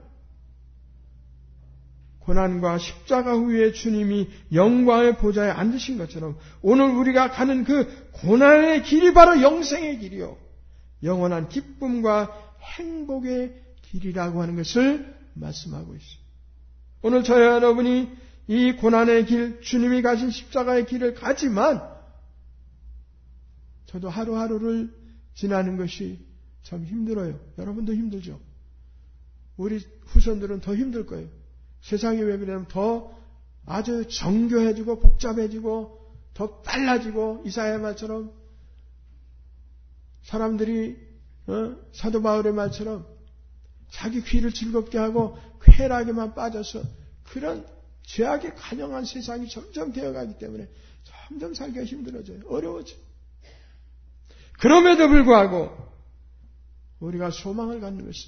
고난과 십자가 후에 주님이 영광의 보좌에 앉으신 것처럼 오늘 우리가 가는 그 고난의 길이 바로 영생의 길이요, 영원한 기쁨과 행복의 길이라고 하는 것을 말씀하고 있습니다. 오늘 저와 여러분이 이 고난의 길, 주님이 가신 십자가의 길을 가지만 저도 하루하루를 지나는 것이 참 힘들어요. 여러분도 힘들죠. 우리 후손들은 더 힘들 거예요. 세상이 왜 그러냐면 더 아주 정교해지고 복잡해지고 더 빨라지고 이사야 말처럼 사람들이 어? 사도 바울의 말처럼 자기 귀를 즐겁게 하고 쾌락에만 빠져서 그런 죄악에 관영한 세상이 점점 되어가기 때문에 점점 살기가 힘들어져요. 어려워져요. 그럼에도 불구하고 우리가 소망을 갖는 것은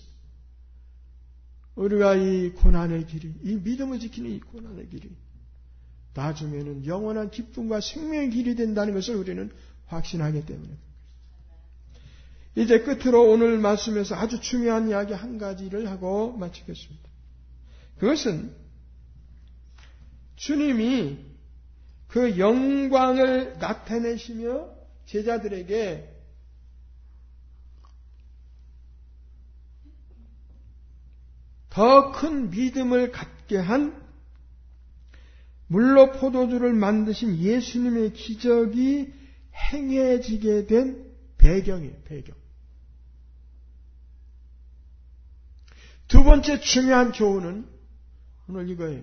우리가 이 고난의 길이, 이 믿음을 지키는 이 고난의 길이 나중에는 영원한 기쁨과 생명의 길이 된다는 것을 우리는 확신하기 때문에. 이제 끝으로 오늘 말씀에서 아주 중요한 이야기 한 가지를 하고 마치겠습니다. 그것은 주님이 그 영광을 나타내시며 제자들에게 더 큰 믿음을 갖게 한 물로 포도주를 만드신 예수님의 기적이 행해지게 된 배경이에요. 배경. 두 번째 중요한 교훈은 오늘 이거예요.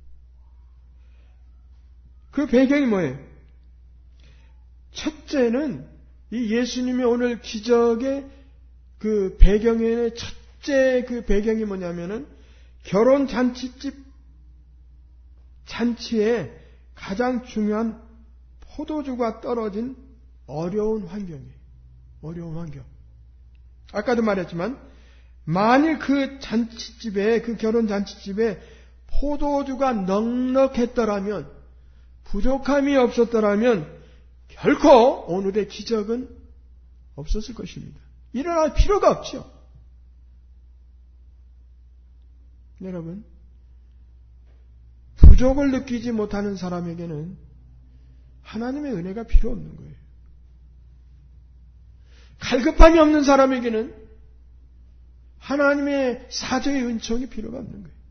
그 배경이 뭐예요? 첫째는 이 예수님의 오늘 기적의 그 배경의 첫째 그 배경이 뭐냐면은 결혼 잔치집 잔치에 가장 중요한 포도주가 떨어진 어려운 환경이에요. 어려운 환경. 아까도 말했지만 만일 그 잔치집에 그 결혼 잔치집에 포도주가 넉넉했더라면 부족함이 없었더라면 결코 오늘의 기적은 없었을 것입니다. 일어날 필요가 없죠. 여러분, 부족을 느끼지 못하는 사람에게는 하나님의 은혜가 필요 없는 거예요. 갈급함이 없는 사람에게는 하나님의 사죄의 은총이 필요가 없는 거예요.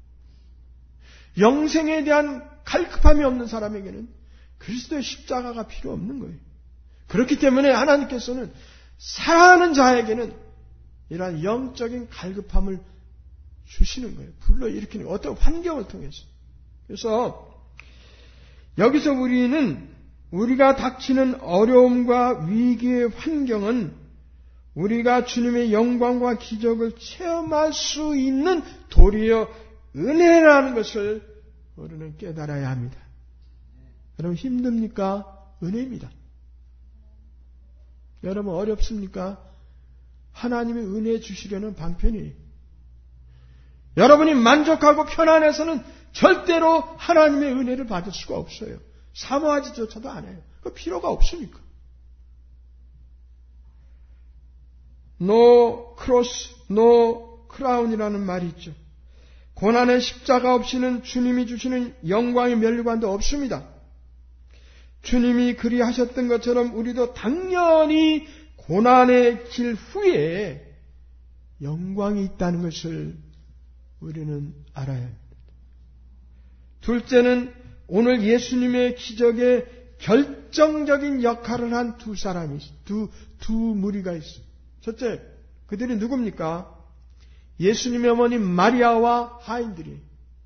영생에 대한 갈급함이 없는 사람에게는 그리스도의 십자가가 필요 없는 거예요. 그렇기 때문에 하나님께서는 사랑하는 자에게는 이러한 영적인 갈급함을 주시는 거예요. 불러일으키는 거예요. 어떤 환경을 통해서. 그래서 여기서 우리는 우리가 닥치는 어려움과 위기의 환경은 우리가 주님의 영광과 기적을 체험할 수 있는 도리어 은혜라는 것을 우리는 깨달아야 합니다. 여러분 힘듭니까? 은혜입니다. 여러분 어렵습니까? 하나님의 은혜 주시려는 방편이에요. 여러분이 만족하고 편안해서는 절대로 하나님의 은혜를 받을 수가 없어요. 사모하지조차도 않아요. 그 필요가 없으니까. No cross, no crown이라는 말이 있죠. 고난의 십자가 없이는 주님이 주시는 영광의 면류관도 없습니다. 주님이 그리 하셨던 것처럼 우리도 당연히 고난의 길 후에 영광이 있다는 것을 우리는 알아야 합니다. 둘째는 오늘 예수님의 기적에 결정적인 역할을 한 두 사람이, 두, 두 무리가 있어요. 첫째, 그들이 누굽니까? 예수님의 어머니 마리아와 하인들이.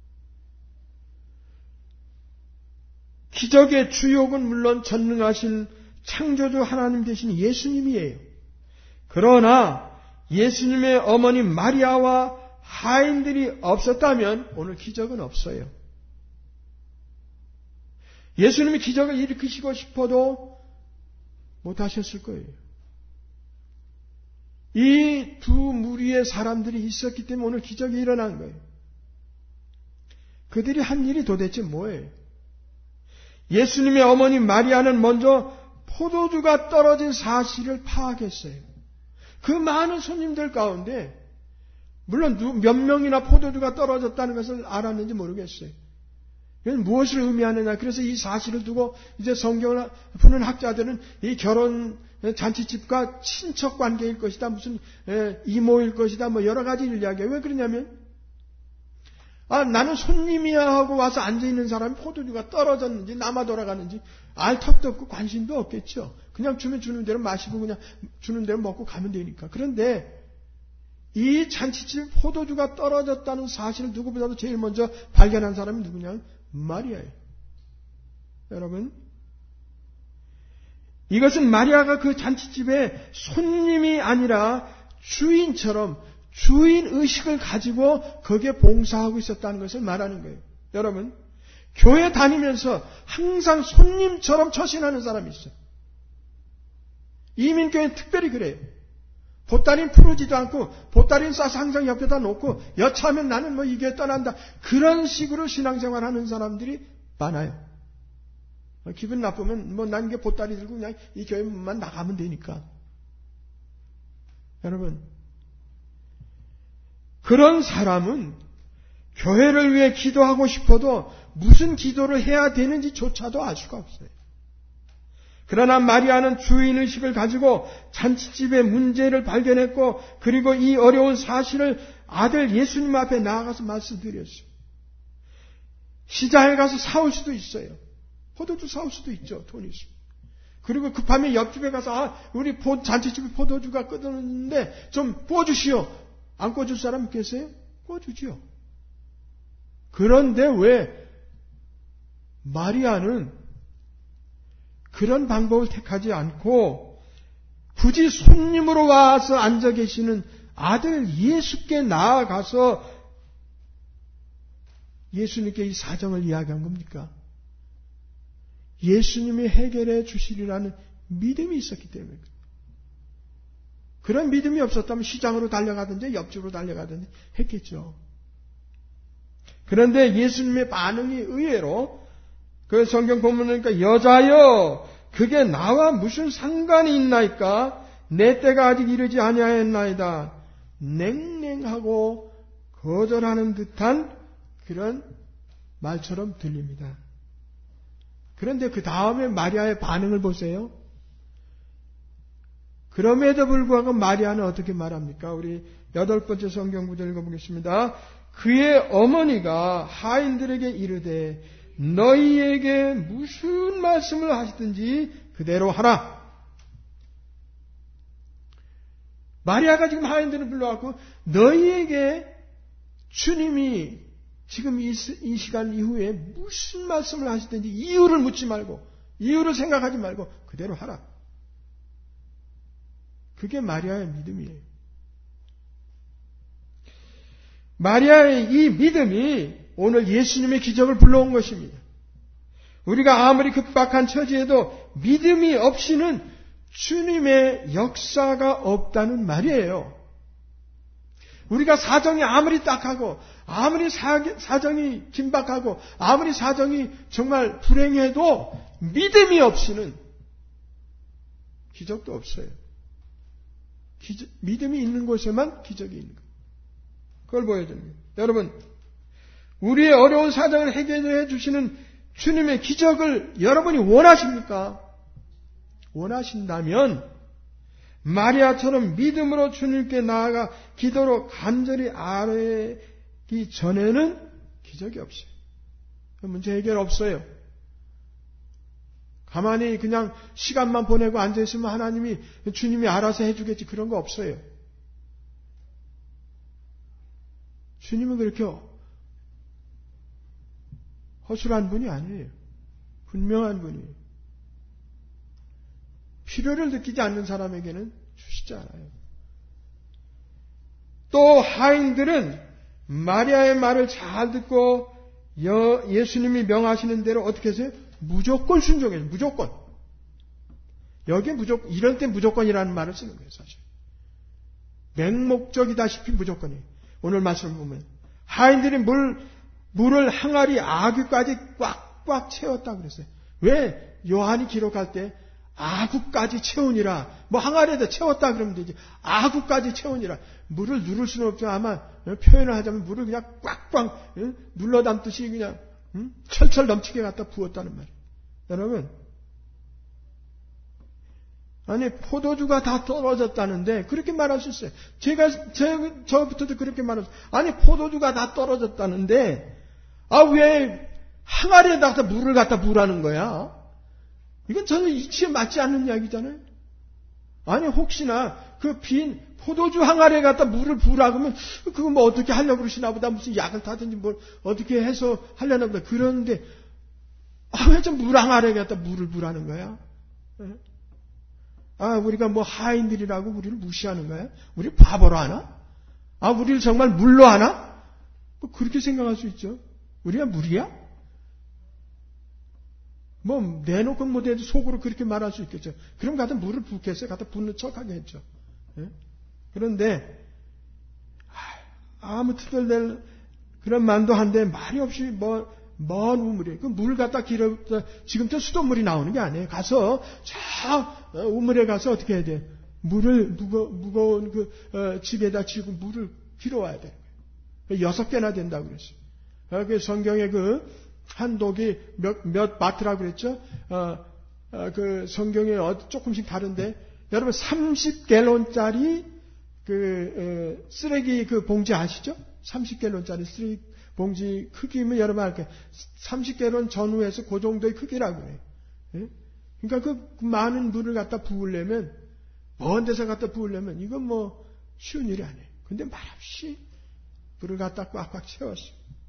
기적의 주역은 물론 전능하신 창조주 하나님 되신 예수님이에요. 그러나 예수님의 어머니 마리아와 하인들이 없었다면 오늘 기적은 없어요. 예수님이 기적을 일으키시고 싶어도 못하셨을 거예요. 이 두 무리의 사람들이 있었기 때문에 오늘 기적이 일어난 거예요. 그들이 한 일이 도대체 뭐예요? 예수님의 어머니 마리아는 먼저 포도주가 떨어진 사실을 파악했어요. 그 많은 손님들 가운데 물론 몇 명이나 포도주가 떨어졌다는 것을 알았는지 모르겠어요. 이건 무엇을 의미하느냐. 그래서 이 사실을 두고 이제 성경을 푸는 학자들은 이 결혼 잔치집과 친척 관계일 것이다. 무슨 이모일 것이다. 뭐 여러 가지를 이야기해요. 왜 그러냐면 아 나는 손님이야 하고 와서 앉아있는 사람이 포도주가 떨어졌는지 남아 돌아가는지 알 턱도 없고 관심도 없겠죠. 그냥 주면 주는 대로 마시고 그냥 주는 대로 먹고 가면 되니까. 그런데 이 잔치집에 포도주가 떨어졌다는 사실을 누구보다도 제일 먼저 발견한 사람이 누구냐? 마리아예요. 여러분, 이것은 마리아가 그 잔치집에 손님이 아니라 주인처럼 주인 의식을 가지고 거기에 봉사하고 있었다는 것을 말하는 거예요. 여러분, 교회 다니면서 항상 손님처럼 처신하는 사람이 있어요. 이민교회는 특별히 그래요. 보따리는 풀어지도 않고 보따리는 싸서 항상 옆에다 놓고 여차하면 나는 뭐 이게 떠난다. 그런 식으로 신앙생활하는 사람들이 많아요. 기분 나쁘면 뭐 난 게 보따리 들고 그냥 이 교회만 나가면 되니까. 여러분, 그런 사람은 교회를 위해 기도하고 싶어도 무슨 기도를 해야 되는지조차도 알 수가 없어요. 그러나 마리아는 주인의식을 가지고 잔치집의 문제를 발견했고 그리고 이 어려운 사실을 아들 예수님 앞에 나아가서 말씀드렸어요. 시장에 가서 사올 수도 있어요. 포도주 사올 수도 있죠. 돈이 있으면. 그리고 급하면 옆집에 가서 아, 우리 잔치집에 포도주가 끓었는데 좀 부어주시오. 안 꿔줄 사람 계세요? 꿔주지요. 그런데 왜 마리아는 그런 방법을 택하지 않고 굳이 손님으로 와서 앉아 계시는 아들 예수께 나아가서 예수님께 이 사정을 이야기한 겁니까? 예수님이 해결해 주시리라는 믿음이 있었기 때문에. 그런 믿음이 없었다면 시장으로 달려가든지 옆집으로 달려가든지 했겠죠. 그런데 예수님의 반응이 의외로 그 성경 본문을 보니까 여자여 그게 나와 무슨 상관이 있나이까 내 때가 아직 이르지 아니하였나이다. 냉랭하고 거절하는 듯한 그런 말처럼 들립니다. 그런데 그 다음에 마리아의 반응을 보세요. 그럼에도 불구하고 마리아는 어떻게 말합니까? 우리 여덟 번째 성경 구절 읽어보겠습니다. 그의 어머니가 하인들에게 이르되 너희에게 무슨 말씀을 하시든지 그대로 하라. 마리아가 지금 하인들을 불러갖고 너희에게 주님이 지금 이, 이 시간 이후에 무슨 말씀을 하시든지 이유를 묻지 말고 이유를 생각하지 말고 그대로 하라. 그게 마리아의 믿음이에요. 마리아의 이 믿음이 오늘 예수님의 기적을 불러온 것입니다. 우리가 아무리 급박한 처지에도 믿음이 없이는 주님의 역사가 없다는 말이에요. 우리가 사정이 아무리 딱하고 아무리 사정이 긴박하고 아무리 사정이 정말 불행해도 믿음이 없이는 기적도 없어요. 기적, 믿음이 있는 곳에만 기적이 있는 거예요. 그걸 보여줍니다. 여러분, 우리의 어려운 사정을 해결해 주시는 주님의 기적을 여러분이 원하십니까? 원하신다면 마리아처럼 믿음으로 주님께 나아가 기도로 간절히 아뢰기 전에는 기적이 없어요. 문제 해결 없어요. 가만히 그냥 시간만 보내고 앉아있으면 하나님이 주님이 알아서 해주겠지 그런 거 없어요. 주님은 그렇게 허술한 분이 아니에요. 분명한 분이에요. 필요를 느끼지 않는 사람에게는 주시지 않아요. 또 하인들은 마리아의 말을 잘 듣고 예수님이 명하시는 대로 어떻게 하세요? 무조건 순종해요. 무조건. 여기에 무조건, 이런 때 무조건이라는 말을 쓰는 거예요, 사실. 맹목적이다시피 무조건이에요. 오늘 말씀을 보면. 하인들이 물, 물을 항아리 아귀까지 꽉꽉 채웠다고 그랬어요. 왜? 요한이 기록할 때 아구까지 채우니라. 뭐 항아리에다 채웠다 그러면 되지. 아구까지 채우니라. 물을 누를 수는 없죠. 아마 표현을 하자면 물을 그냥 꽉꽉 눌러 담듯이 그냥 철철 넘치게 갖다 부었다는 말이에요. 여러분, 아니 포도주가 다 떨어졌다는데 그렇게 말할 수 있어요. 제가 제, 저부터도 그렇게 말할 수 있어요. 아니 포도주가 다 떨어졌다는데 아 왜 항아리에다가 물을 갖다 부으라는 거야? 이건 전혀 이치에 맞지 않는 이야기잖아요. 아니 혹시나 그 빈 포도주 항아리에 갖다 물을 부으라 그러면 그거 뭐 어떻게 하려고 그러시나 보다. 무슨 약을 타든지 뭘 어떻게 해서 하려나 보다. 그런데 아, 왜 좀 물 항아리에 갖다 물을 부라는 거야? 아, 우리가 뭐 하인들이라고 우리를 무시하는 거야? 우리 바보로 하나? 아, 우리를 정말 물로 하나? 뭐 그렇게 생각할 수 있죠. 우리가 물이야? 뭐 내놓고 못해도 속으로 그렇게 말할 수 있겠죠. 그럼 갖다 물을 붓겠어요? 갖다 붓는 척하게 했죠. 예? 그런데 아무 투덜댈 그런 만도 한데 말이 없이 뭐 먼 우물에 그 물 갖다 길어 지금부터 수돗물이 나오는 게 아니에요. 가서 저 우물에 가서 어떻게 해야 돼? 물을 무거 무거운 그 어, 집에다 지고 물을 길어와야 돼. 여섯 개나 된다고 그랬어요. 어, 그 성경에 그 한독이 몇 몇 바트라고 그랬죠. 어, 어, 그 성경에 조금씩 다른데 여러분 삼십 갤론짜리 그 어, 쓰레기 그 봉지 아시죠? 삼십 갤론짜리 쓰레기 봉지 크기면 여러분 알게 삼십 갤론 전후에서 그 정도의 크기라고 해요. 예? 그러니까 그 많은 물을 갖다 부으려면 먼 데서 갖다 부으려면 이건 뭐 쉬운 일이 아니에요. 근데 말없이 물을 갖다 꽉꽉 채웠어요.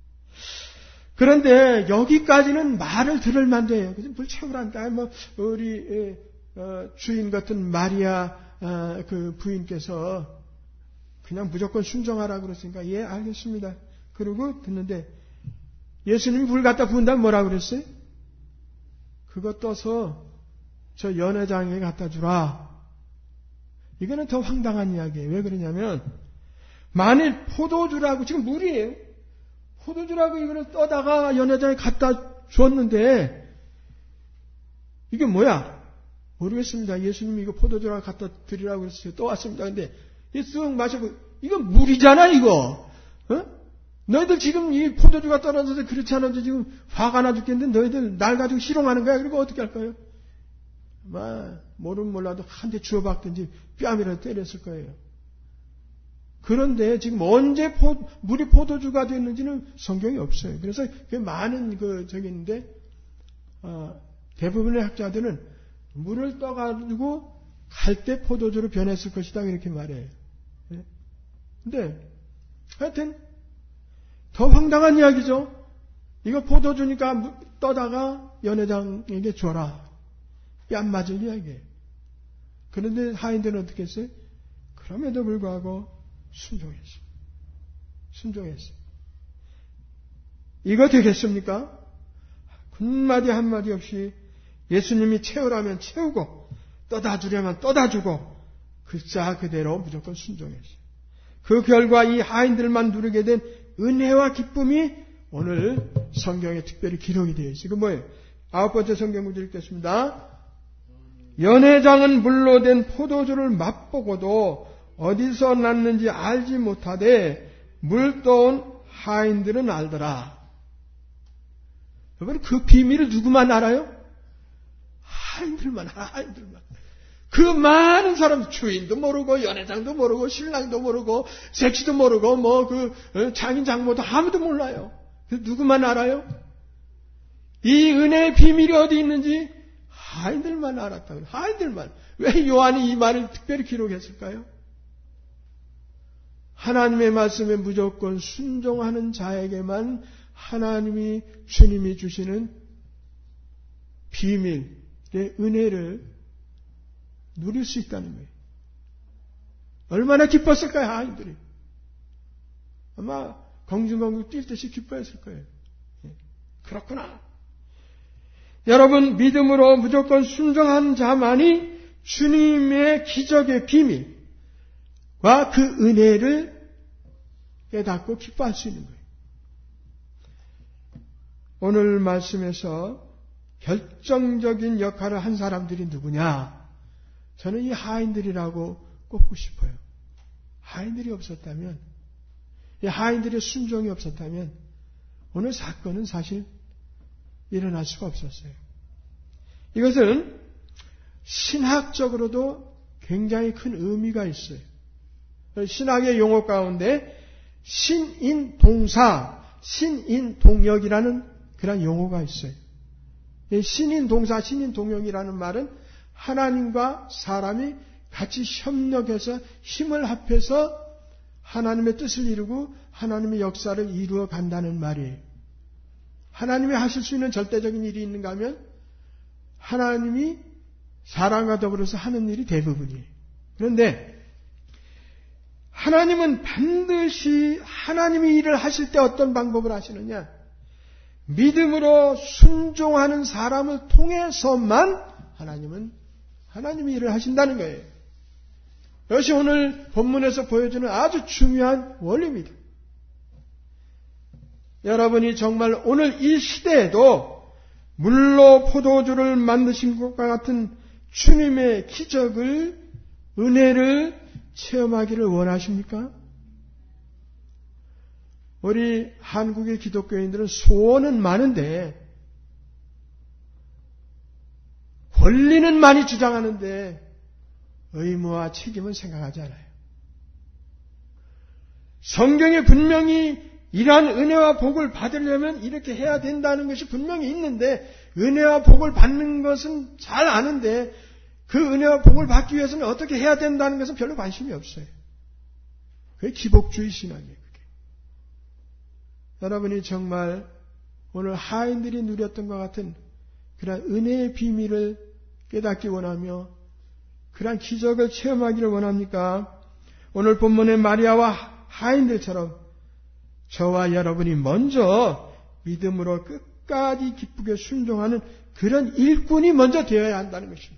그런데 여기까지는 말을 들을 만돼요. 그래서 물 채우란다. 뭐 우리 어, 주인 같은 마리아 어, 그 부인께서 그냥 무조건 순종하라 그랬으니까 예 알겠습니다. 그러고 듣는데 예수님이 물 갖다 부은다면 뭐라고 그랬어요? 그거 떠서 저 연회장에 갖다 주라. 이거는 더 황당한 이야기예요. 왜 그러냐면 만일 포도주라고 지금 물이에요. 포도주라고 이거를 떠다가 연회장에 갖다 줬는데 이게 뭐야? 모르겠습니다. 예수님이 이거 포도주라고 갖다 드리라고 그랬어요. 떠왔습니다. 근데 이 쓱 마시고 이건 물이잖아 이거. 어? 너희들 지금 이 포도주가 떨어져서 그렇지 않아도 지금 화가 나 죽겠는데 너희들 날 가지고 희롱하는 거야. 그리고 어떻게 할까요? 아마 모르면 몰라도 한 대 주워박든지 뺨이라도 때렸을 거예요. 그런데 지금 언제 포, 물이 포도주가 됐는지는 성경이 없어요. 그래서 그 많은 그 저기 있는데 어, 대부분의 학자들은 물을 떠가지고 갈 때 포도주로 변했을 것이다 이렇게 말해요. 근데 하여튼 더 황당한 이야기죠. 이거 포도주니까 떠다가 연회장에게 줘라. 뺨 맞을 이야기예요. 그런데 하인들은 어떻게 했어요? 그럼에도 불구하고 순종했어요. 순종했어요. 이거 되겠습니까? 한마디 한마디 없이 예수님이 채우라면 채우고 떠다 주려면 떠다 주고 글자 그대로 무조건 순종했어요. 그 결과 이 하인들만 누리게 된 은혜와 기쁨이 오늘 성경에 특별히 기록이 되어 있어요. 그 뭐예요? 아홉 번째 성경 구절 읽겠습니다. 연회장은 물로 된 포도주를 맛보고도 어디서 났는지 알지 못하되 물 떠온 하인들은 알더라. 여러분 그 비밀을 누구만 알아요? 하인들만 알아. 하인들만. 그 많은 사람 주인도 모르고 연회장도 모르고 신랑도 모르고 색시도 모르고 뭐 그 장인 장모도 아무도 몰라요. 누구만 알아요? 이 은혜의 비밀이 어디 있는지 하인들만 알았다고. 하인들만. 왜 요한이 이 말을 특별히 기록했을까요? 하나님의 말씀에 무조건 순종하는 자에게만 하나님이 주님이 주시는 비밀의 은혜를 누릴 수 있다는 거예요. 얼마나 기뻤을까요, 하인들이? 아마 공중공중 뛸 듯이 기뻐했을 거예요. 그렇구나. 여러분, 믿음으로 무조건 순종한 자만이 주님의 기적의 비밀과 그 은혜를 깨닫고 기뻐할 수 있는 거예요. 오늘 말씀에서 결정적인 역할을 한 사람들이 누구냐? 저는 이 하인들이라고 꼽고 싶어요. 하인들이 없었다면, 이 하인들의 순종이 없었다면 오늘 사건은 사실 일어날 수가 없었어요. 이것은 신학적으로도 굉장히 큰 의미가 있어요. 신학의 용어 가운데 신인동사, 신인동역이라는 그런 용어가 있어요. 신인동사, 신인동역이라는 말은 하나님과 사람이 같이 협력해서 힘을 합해서 하나님의 뜻을 이루고 하나님의 역사를 이루어 간다는 말이에요. 하나님이 하실 수 있는 절대적인 일이 있는가 하면 하나님이 사람과 더불어서 하는 일이 대부분이에요. 그런데 하나님은 반드시 하나님이 일을 하실 때 어떤 방법을 하시느냐? 믿음으로 순종하는 사람을 통해서만 하나님은 하나님이 일을 하신다는 거예요. 이것이 오늘 본문에서 보여주는 아주 중요한 원리입니다. 여러분이 정말 오늘 이 시대에도 물로 포도주를 만드신 것과 같은 주님의 기적을, 은혜를 체험하기를 원하십니까? 우리 한국의 기독교인들은 소원은 많은데 권리는 많이 주장하는데 의무와 책임은 생각하지 않아요. 성경에 분명히 이러한 은혜와 복을 받으려면 이렇게 해야 된다는 것이 분명히 있는데 은혜와 복을 받는 것은 잘 아는데 그 은혜와 복을 받기 위해서는 어떻게 해야 된다는 것은 별로 관심이 없어요. 그게 기복주의 신앙이에요. 그게. 여러분이 정말 오늘 하인들이 누렸던 것 같은 그런 은혜의 비밀을 깨닫기 원하며 그런 기적을 체험하기를 원합니까? 오늘 본문의 마리아와 하인들처럼 저와 여러분이 먼저 믿음으로 끝까지 기쁘게 순종하는 그런 일꾼이 먼저 되어야 한다는 것입니다.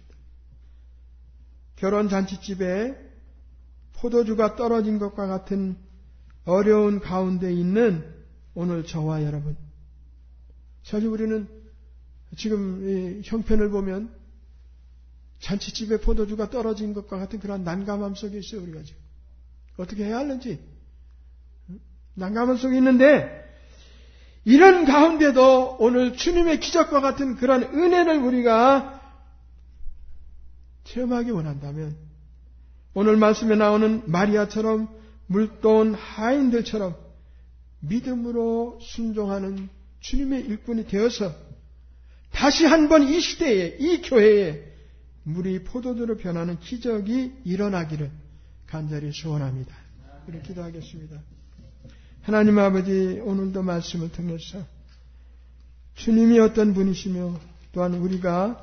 결혼 잔치집에 포도주가 떨어진 것과 같은 어려운 가운데 있는 오늘 저와 여러분. 사실 우리는 지금 이 형편을 보면 잔치집에 포도주가 떨어진 것과 같은 그런 난감함 속에 있어요, 우리가 지금. 어떻게 해야 하는지. 난감함 속에 있는데, 이런 가운데도 오늘 주님의 기적과 같은 그런 은혜를 우리가 체험하기 원한다면, 오늘 말씀에 나오는 마리아처럼 물도온 하인들처럼 믿음으로 순종하는 주님의 일꾼이 되어서 다시 한번 이 시대에, 이 교회에 물이 포도주로 변하는 기적이 일어나기를 간절히 소원합니다. 그렇게 기도하겠습니다. 하나님 아버지, 오늘도 말씀을 통해서 주님이 어떤 분이시며 또한 우리가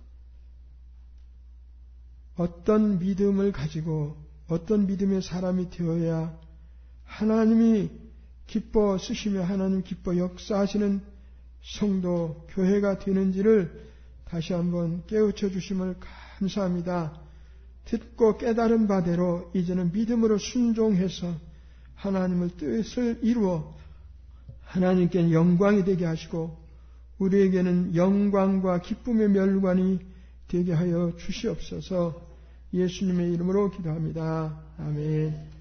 어떤 믿음을 가지고 어떤 믿음의 사람이 되어야 하나님이 기뻐 쓰시며 하나님 기뻐 역사하시는 성도, 교회가 되는지를 다시 한번 깨우쳐 주심을 감사합니다. 듣고 깨달은 바대로 이제는 믿음으로 순종해서 하나님의 뜻을 이루어 하나님께 영광이 되게 하시고 우리에게는 영광과 기쁨의 멸관이 되게 하여 주시옵소서. 예수님의 이름으로 기도합니다. 아멘.